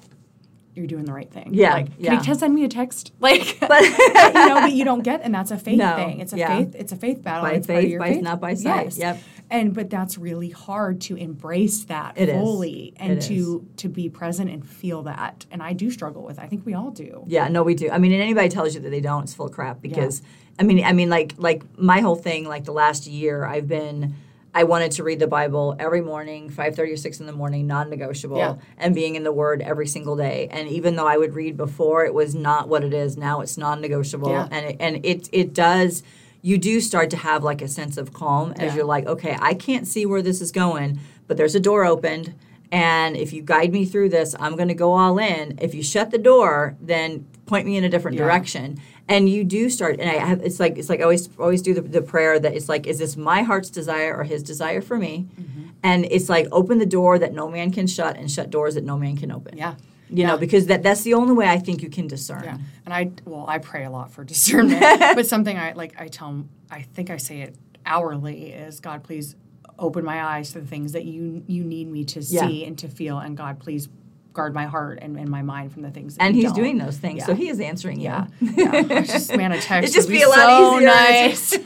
A: You're doing the right thing.
B: Yeah,
A: Like, can
B: yeah.
A: you just send me a text? Like, you know, but you don't get, and that's a faith
B: No,
A: thing. It's a
B: yeah.
A: faith. It's a faith battle.
B: By
A: It's part of
B: faith,
A: your
B: by-
A: faith.
B: not by sight.
A: Yes.
B: Yep.
A: And but that's really hard to embrace that
B: It is.
A: fully and
B: It
A: to to be present and feel that. And I do struggle with. I think we all do.
B: Yeah, no, we do. I mean, and anybody tells you that they don't, it's full of crap. Because I mean, I mean, like, like my whole thing, like the last year, I've been, I wanted to read the Bible every morning, five thirty or six in the morning, non-negotiable,
A: Yeah.
B: and being in the Word every single day. And even though I would read before, it was not what it is now. It's non-negotiable,
A: Yeah.
B: and it, and it it does. You do start to have like a sense of calm as
A: Yeah.
B: you're like, okay, I can't see where this is going, but there's a door opened. And if you guide me through this, I'm going to go all in. If you shut the door, then point me in a different
A: Yeah.
B: direction. And you do start, and I have, it's like it's like I always always do the, the prayer that it's like, is this my heart's desire or His desire for me?
A: Mm-hmm.
B: And it's like, open the door that no man can shut, and shut doors that no man can open.
A: Yeah.
B: You know,
A: Yeah.
B: because that that's the only way I think you can discern.
A: Yeah. And I well, I pray a lot for discernment. But something I like I tell 'em- I think I say it hourly is God, please open my eyes to the things that you you need me to
B: Yeah.
A: see and to feel. And God, please guard my heart and, and my mind from the things that
B: And
A: you
B: he's
A: don't.
B: doing those things,
A: Yeah.
B: so he is answering you.
A: Yeah. yeah. I just, man, a text
B: It just
A: would
B: be
A: be
B: a lot
A: so
B: easier.
A: nice.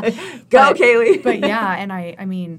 B: Go,
A: But-
B: Kaylee.
A: but yeah, and I, I mean,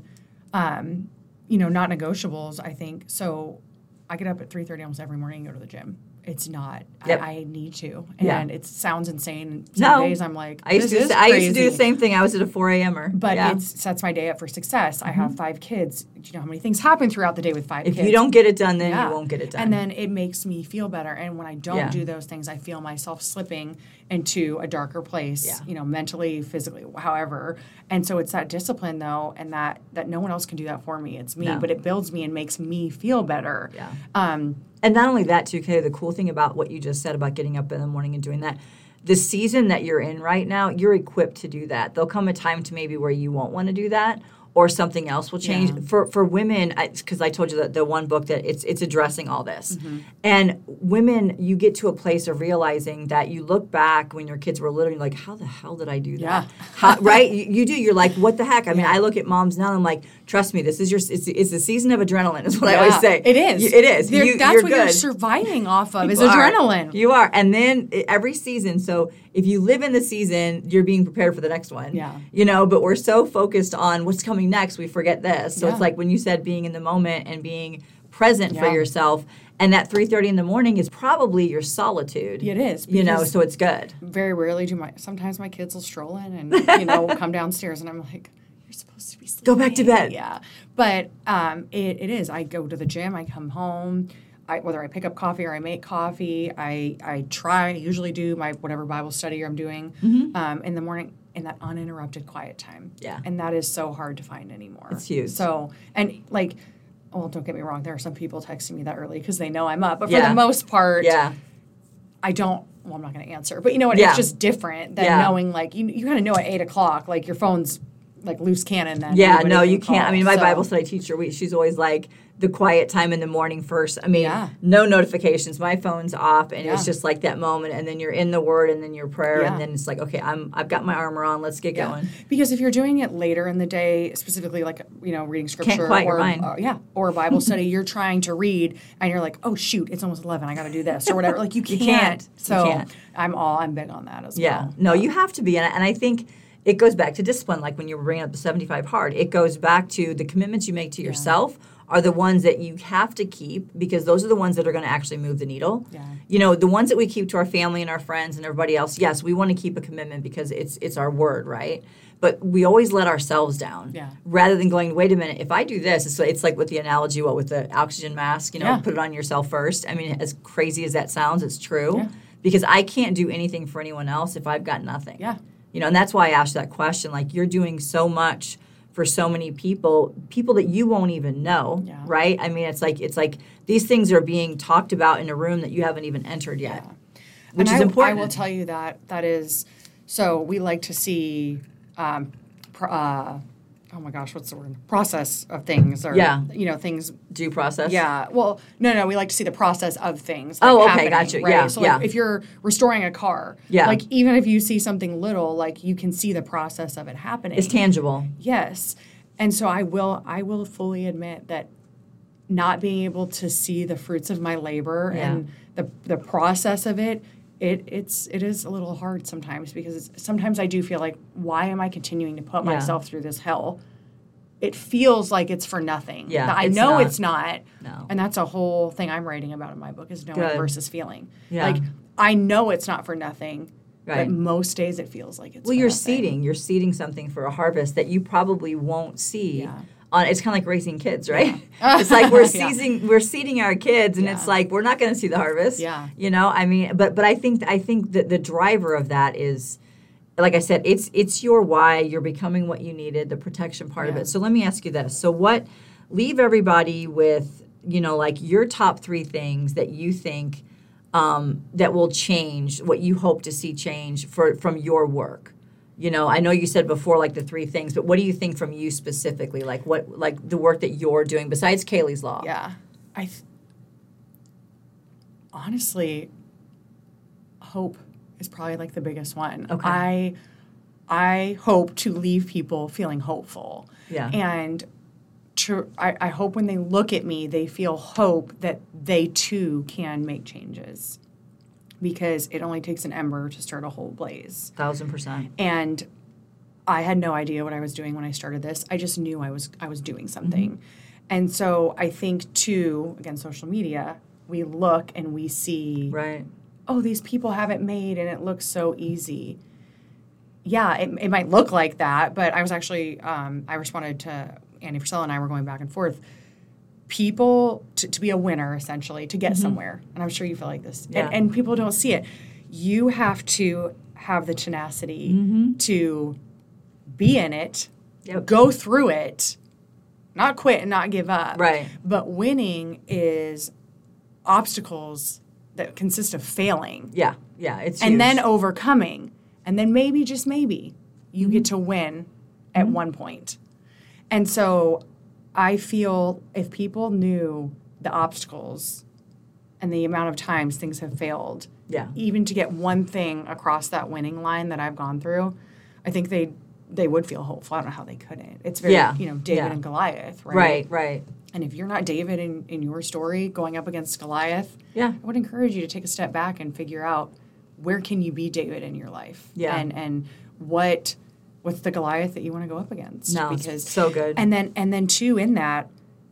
A: um, you know, not negotiables, I think. So I get up at three thirty almost every morning and go to the gym. It's not.
B: Yep.
A: I, I need to.
B: Yeah.
A: And it sounds insane. Some
B: No.
A: days I'm like,
B: I used
A: this
B: to
A: is
B: do, I used to do
A: crazy.
B: the same thing. I was at a four a.m.er.
A: But
B: yeah.
A: it sets my day up for success. I have five kids. Do you know how many things happen throughout the day with five
B: if
A: kids?
B: you don't get it done, then
A: Yeah.
B: you won't get it done.
A: And then it makes me feel better. And when I don't
B: Yeah.
A: do those things, I feel myself slipping into a darker place,
B: Yeah.
A: you know, mentally, physically, however. And so it's that discipline, though, and that that no one else can do that for me. It's me,
B: No.
A: but it builds me and makes me feel better.
B: Yeah.
A: Um,
B: And not only that, too, Kay, the cool thing about what you just said about getting up in the morning and doing that, the season that you're in right now, you're equipped to do that. There'll come a time to maybe where you won't want to do that, or something else will change.
A: Yeah.
B: For for women, because I, I told you that the one book that it's it's addressing all this.
A: Mm-hmm.
B: And women, you get to a place of realizing that you look back when your kids were little, and you're like, how the hell did I do that?
A: Yeah.
B: How, right? You, you do. You're like, what the heck? I mean, I look at moms now and I'm like, trust me, this is your, it's, it's the season of adrenaline is what I always
A: yeah,
B: say.
A: It is.
B: You- it is.
A: They're-
B: You-
A: that's
B: you're
A: what you're
B: good.
A: surviving off of is
B: You are.
A: adrenaline.
B: You are. And then i- every season, so if you live in the season, you're being prepared for the next one.
A: Yeah.
B: You know, but we're so focused on what's coming next, we forget this. So
A: Yeah.
B: it's like when you said being in the moment and being present for
A: Yeah.
B: yourself. And that three thirty in the morning is probably your solitude.
A: It is,
B: You know,
A: because-
B: so it's good.
A: Very rarely do my, sometimes my kids will stroll in and, you know, come downstairs and I'm like, you're supposed to be sleeping.
B: Go back to bed.
A: Yeah. But um, it, it is. I go to the gym, I come home, I, whether I pick up coffee or I make coffee, I, I try, usually do my whatever Bible study I'm doing um, in the morning in that uninterrupted quiet time.
B: Yeah.
A: And that is so hard to find anymore.
B: It's huge.
A: So, and like, well, don't get me wrong, there are some people texting me that early because they know I'm up. But for
B: Yeah.
A: the most part,
B: Yeah.
A: I don't, well, I'm not going to answer. But you know what?
B: Yeah.
A: It's just different than
B: Yeah.
A: knowing, like, you, you kind of know at eight o'clock, like, your phone's, like, loose cannon then.
B: Yeah,
A: anybody
B: no,
A: can
B: you can't. I
A: call.
B: mean, my
A: So,
B: Bible study teacher, we, she's always like the quiet time in the morning first. I mean,
A: Yeah.
B: no notifications. My phone's off, and
A: Yeah.
B: it's just like that moment. And then you're in the Word, and then your prayer,
A: Yeah.
B: and then it's like, okay, I'm I've got my armor on. Let's get
A: Yeah.
B: going.
A: Because if you're doing it later in the day, specifically like, you know, reading scripture
B: quiet your
A: or
B: mind.
A: uh, yeah, or a Bible study, you're trying to read and you're like, oh shoot, it's almost eleven, I got to do this or whatever. Like you can't.
B: can't. You
A: So
B: can't.
A: I'm all I'm big on that as
B: Yeah,
A: well.
B: no, you have to be, and I, and I think it goes back to discipline. Like when you were bringing up the seventy-five hard, it goes back to the commitments you make to yourself are the ones that you have to keep because those are the ones that are going to actually move the needle.
A: Yeah.
B: You know, the ones that we keep to our family and our friends and everybody else. Yes, we want to keep a commitment because it's it's our word, right? But we always let ourselves down.
A: Yeah.
B: Rather than going, wait a minute, if I do this, it's, it's like with the analogy, what with the oxygen mask, you know,
A: Yeah.
B: put it on yourself first. I mean, as crazy as that sounds, it's true.
A: Yeah.
B: Because I can't do anything for anyone else if I've got nothing.
A: Yeah.
B: You know, and that's why I asked that question. Like, you're doing so much for so many people, people that you won't even know,
A: Yeah.
B: right? I mean, it's like it's like these things are being talked about in a room that you haven't even entered yet, which
A: and
B: is
A: I,
B: important.
A: I will tell you that that is so we like to see um, pr- uh, oh my gosh, what's the word? Process of things or
B: Yeah.
A: you know, things
B: Due process.
A: Yeah. Well, no, no. We like to see the process of things.
B: Oh, okay,
A: happening,
B: gotcha.
A: Right?
B: Yeah,
A: So, like,
B: yeah.
A: if you're restoring a car,
B: Yeah.
A: like, even if you see something little, like, you can see the process of it happening.
B: It's tangible.
A: Yes. And so I will, I will fully admit that not being able to see the fruits of my labor
B: Yeah.
A: and the the process of it, it it's it is a little hard sometimes because it's, sometimes I do feel like, why am I continuing to put
B: Yeah.
A: myself through this hell? It feels like it's for nothing.
B: Yeah,
A: I
B: it's
A: know
B: not.
A: it's not.
B: No.
A: And that's a whole thing I'm writing about in my book is knowing
B: Good.
A: versus feeling.
B: Yeah.
A: Like, I know it's not for nothing,
B: Right.
A: but most days it feels like it's
B: Well,
A: for
B: you're
A: nothing.
B: seeding. You're seeding something for a harvest that you probably won't see.
A: Yeah.
B: On, it's kind of like raising kids, right? It's like we're
A: Yeah.
B: seeding, we're seeding our kids, and it's
A: Yeah.
B: like we're not going to see the harvest.
A: Yeah.
B: You know, I mean, but but I think I think that the driver of that is, like I said, it's it's your why. You're becoming what you needed, the protection part of
A: Yeah.
B: it. So let me ask you this: so what? Leave everybody with, you know, like your top three things that you think um, that will change, what you hope to see change for from your work. You know, I know you said before like the three things, but what do you think from you specifically? Like what, like the work that you're doing besides Kaylee's Law?
A: Yeah. I th- honestly hope is probably like the biggest one.
B: Okay.
A: I I hope to leave people feeling hopeful.
B: Yeah.
A: And to, I, I hope when they look at me, they feel hope that they too can make changes. Because it only takes an ember to start a whole blaze.
B: Thousand percent.
A: And I had no idea what I was doing when I started this. I just knew I was I was doing something. Mm-hmm. And so I think, too, again, social media, we look and we see,
B: right.
A: oh, these people have it made and it looks so easy. Yeah, it, it might look like that, but I was actually, um, I responded to Andy Frisella and I were going back and forth. People, to, to be a winner, essentially, to get mm-hmm. somewhere, and I'm sure you feel like this,
B: yeah.
A: and, and people don't see it. You have to have the tenacity mm-hmm. to be in it,
B: yep.
A: go through it, not quit and not give up.
B: Right.
A: But winning is obstacles that consist of failing.
B: Yeah, yeah, it's
A: and
B: huge.
A: then overcoming, and then maybe, just maybe, you mm-hmm. get to win at mm-hmm. one point. And so I feel if people knew the obstacles and the amount of times things have failed,
B: yeah.
A: even to get one thing across that winning line that I've gone through, I think they they would feel hopeful. I don't know how they couldn't. It's very,
B: yeah.
A: you know, David
B: yeah.
A: and Goliath, right?
B: Right, right.
A: And if you're not David in, in your story going up against Goliath,
B: yeah.
A: I would encourage you to take a step back and figure out where can you be David in your life?
B: Yeah.
A: And and what what's the Goliath that you want to go up against?
B: No,
A: because
B: it's so good.
A: And then and then too in that,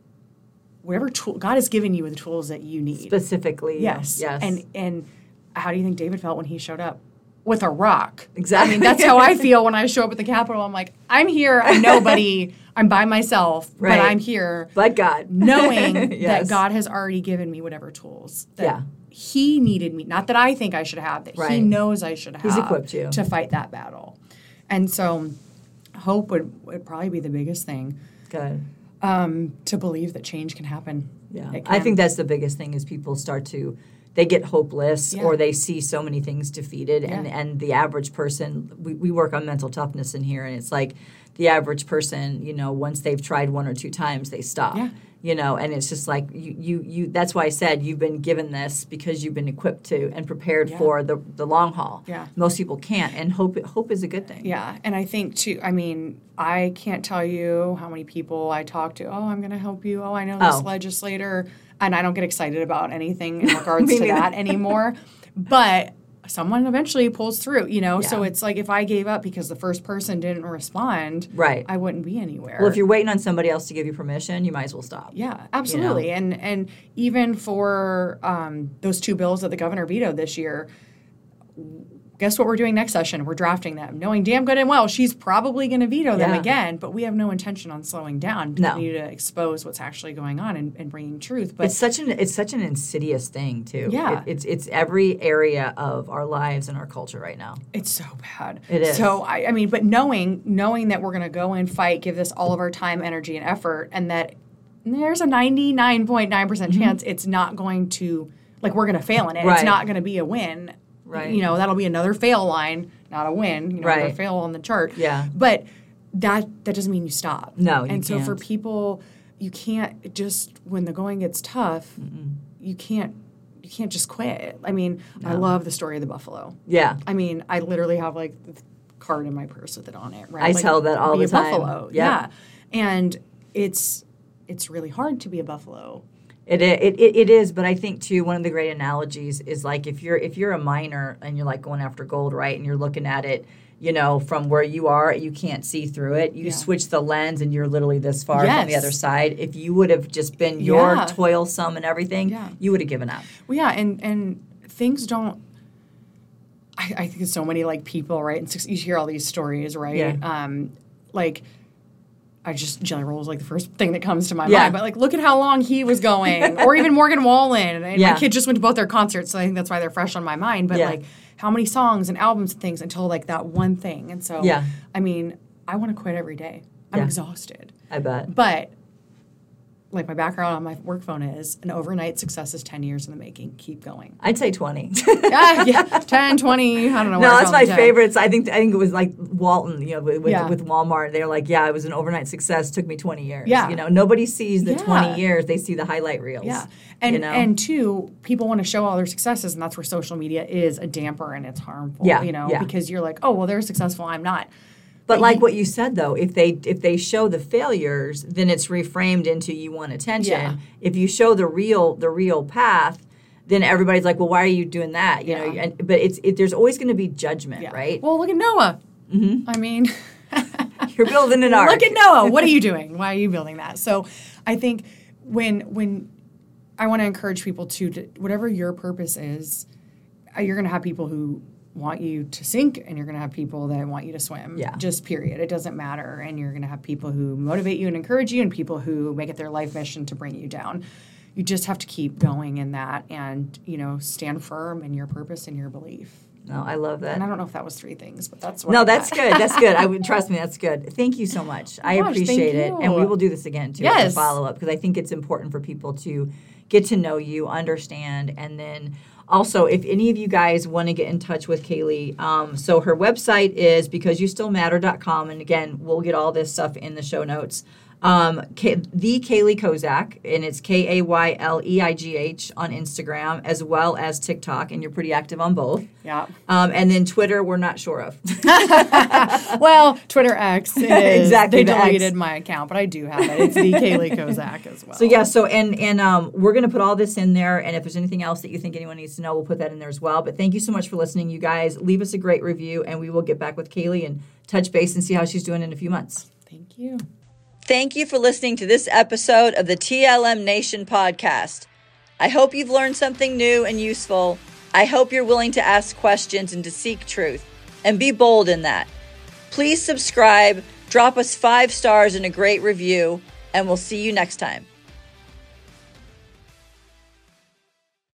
A: whatever tool God has given you the tools that you need.
B: Specifically.
A: Yes.
B: Yes.
A: And and how do you think David felt when he showed up? With a rock.
B: Exactly.
A: I mean, that's how I feel when I show up at the Capitol. I'm like, I'm here, I'm nobody, I'm by myself,
B: right.
A: but I'm here.
B: But God.
A: Knowing
B: yes.
A: that God has already given me whatever tools that
B: yeah.
A: he needed me, not that I think I should have, that
B: right.
A: he knows I should have.
B: He's equipped you.
A: To fight that battle. And so hope would, would probably be the biggest thing.
B: Good.
A: Um, to believe that change can happen.
B: Yeah.
A: Can.
B: I think that's the biggest thing is people start to they get hopeless
A: yeah.
B: or they see so many things defeated
A: yeah.
B: and, and the average person we, we work on mental toughness in here and it's like the average person, you know, once they've tried one or two times they stop.
A: Yeah.
B: You know, and it's just like you, you, you that's why I said you've been given this because you've been equipped to and prepared
A: yeah.
B: for the the long haul.
A: Yeah.
B: Most people can't and hope hope is a good thing.
A: Yeah. And I think too I mean, I can't tell you how many people I talk to, oh, I'm gonna help you, oh I know this
B: oh.
A: legislator, and I don't get excited about anything in regards to
B: neither.
A: that anymore. But someone eventually pulls through, you know?
B: Yeah.
A: So it's like if I gave up because the first person didn't respond,
B: right.
A: I wouldn't be anywhere.
B: Well, if you're waiting on somebody else to give you permission, you might as well stop.
A: Yeah, absolutely.
B: You know?
A: And and even for um, those two bills that the governor vetoed this year, guess what we're doing next session? We're drafting them, knowing damn good and well she's probably going to veto them
B: yeah.
A: again, but we have no intention on slowing down. We
B: no.
A: need to expose what's actually going on and, and bringing truth. But
B: it's such an it's such an insidious thing too.
A: Yeah.
B: It, it's it's every area of our lives and our culture right now.
A: It's so bad.
B: It is.
A: So I, I mean, but knowing knowing that we're going to go and fight, give this all of our time, energy, and effort, and that there's a ninety-nine point nine percent
B: mm-hmm.
A: chance it's not going to like we're going to fail in it.
B: Right.
A: It's not going to be a win.
B: Right.
A: You know, that'll be another fail line, not a win. You know,
B: right.
A: another fail on the chart.
B: Yeah.
A: But that that doesn't mean you stop.
B: No, you
A: And so
B: can't.
A: for people, you can't just when the going gets tough, Mm-mm. you can't you can't just quit. I mean, no. I love the story of the buffalo.
B: Yeah.
A: I mean, I literally have like the card in my purse with it on it. Right.
B: I
A: like,
B: tell that all
A: be
B: the
A: a
B: time.
A: Buffalo.
B: Yep.
A: Yeah. And it's it's really hard to be a buffalo.
B: It, it it it is, but I think too one of the great analogies is like if you're if you're a miner and you're like going after gold, right, and you're looking at it, you know, from where you are, you can't see through it. You
A: yeah.
B: switch the lens and you're literally this far
A: yes.
B: from the other side. If you would have just been your
A: yeah.
B: toilsome and everything,
A: yeah.
B: you would have given up.
A: Well, yeah, and and things don't. I, I think so many like people, right? And you hear all these stories, right?
B: Yeah.
A: Um, like. I just Jelly Roll is like the first thing that comes to my
B: Yeah.
A: mind. But like, look at how long he was going, or even Morgan Wallen. And
B: Yeah.
A: my kid just went to both their concerts, so I think that's why they're fresh on my mind. But
B: Yeah.
A: like, how many songs and albums and things until like that one thing? And so,
B: Yeah.
A: I mean, I want to quit every day. I'm
B: Yeah.
A: exhausted.
B: I bet.
A: But like my background on my work phone is an overnight success is ten years in the making. Keep going.
B: I'd say twenty.
A: yeah, yeah, ten, twenty, I don't know.
B: No,
A: where I
B: that's
A: found
B: my
A: the ten.
B: favorites. I think I think it was like Walton, you know, with,
A: Yeah.
B: with Walmart. They're like, yeah, it was an overnight success. Took me twenty years.
A: Yeah.
B: You know, nobody sees the
A: Yeah.
B: twenty years. They see the highlight reels.
A: Yeah. And
B: you know?
A: and two, people want to show all their successes, and that's where social media is a damper and it's harmful.
B: Yeah,
A: You know,
B: yeah.
A: because you're like, oh, well, they're successful, I'm not.
B: But like what you said, though, if they if they show the failures, then it's reframed into you want attention.
A: Yeah.
B: If you show the real the real path, then everybody's like, well, why are you doing that? You
A: Yeah.
B: know, and, but it's it, there's always going to be judgment,
A: Yeah.
B: right?
F: Well, look at Noah.
B: Mm-hmm.
F: I mean,
B: You're building an ark.
F: look at Noah. What are you doing? Why are you building that? So I think when when I want to encourage people to, to whatever your purpose is, uh, you're going to have people who want you to sink and you're going to have people that want you to swim.
B: Yeah.
F: Just period. It doesn't matter. And you're going to have people who motivate you and encourage you and people who make it their life mission to bring you down. You just have to keep going in that and, you know, stand firm in your purpose and your belief.
B: No, I love that.
F: And I don't know if that was three things, but that's what
B: No,
F: I
B: that's
F: got.
B: good. That's good. I would trust me. That's good. Thank you so much. I
F: gosh, thank
B: appreciate it,
F: you.
B: and we will do this again too as
F: Yes.
B: a follow up because I think it's important for people to get to know you, understand, and then also if any of you guys want to get in touch with Kaylee, um, so her website is because you still matter dot com, and again, we'll get all this stuff in the show notes. Um, K- the Kaylee Kozak, and it's K A Y L E I G H on Instagram as well as TikTok, and you're pretty active on both.
F: Yeah.
B: Um, and then Twitter, we're not sure of.
F: Well, Twitter X is,
B: Exactly,
F: they
B: the X.
F: deleted my account, but I do have it. It's the Kaylee Kozak as well.
B: So yeah, so and and um, we're gonna put all this in there, and if there's anything else that you think anyone needs to know, we'll put that in there as well. But thank you so much for listening, you guys. Leave us a great review, and we will get back with Kaylee and touch base and see how she's doing in a few months.
F: Thank you.
B: Thank you for listening to this episode of the T L M Nation podcast. I hope you've learned something new and useful. I hope you're willing to ask questions and to seek truth, and be bold in that. Please subscribe, drop us five stars and a great review, and we'll see you next time.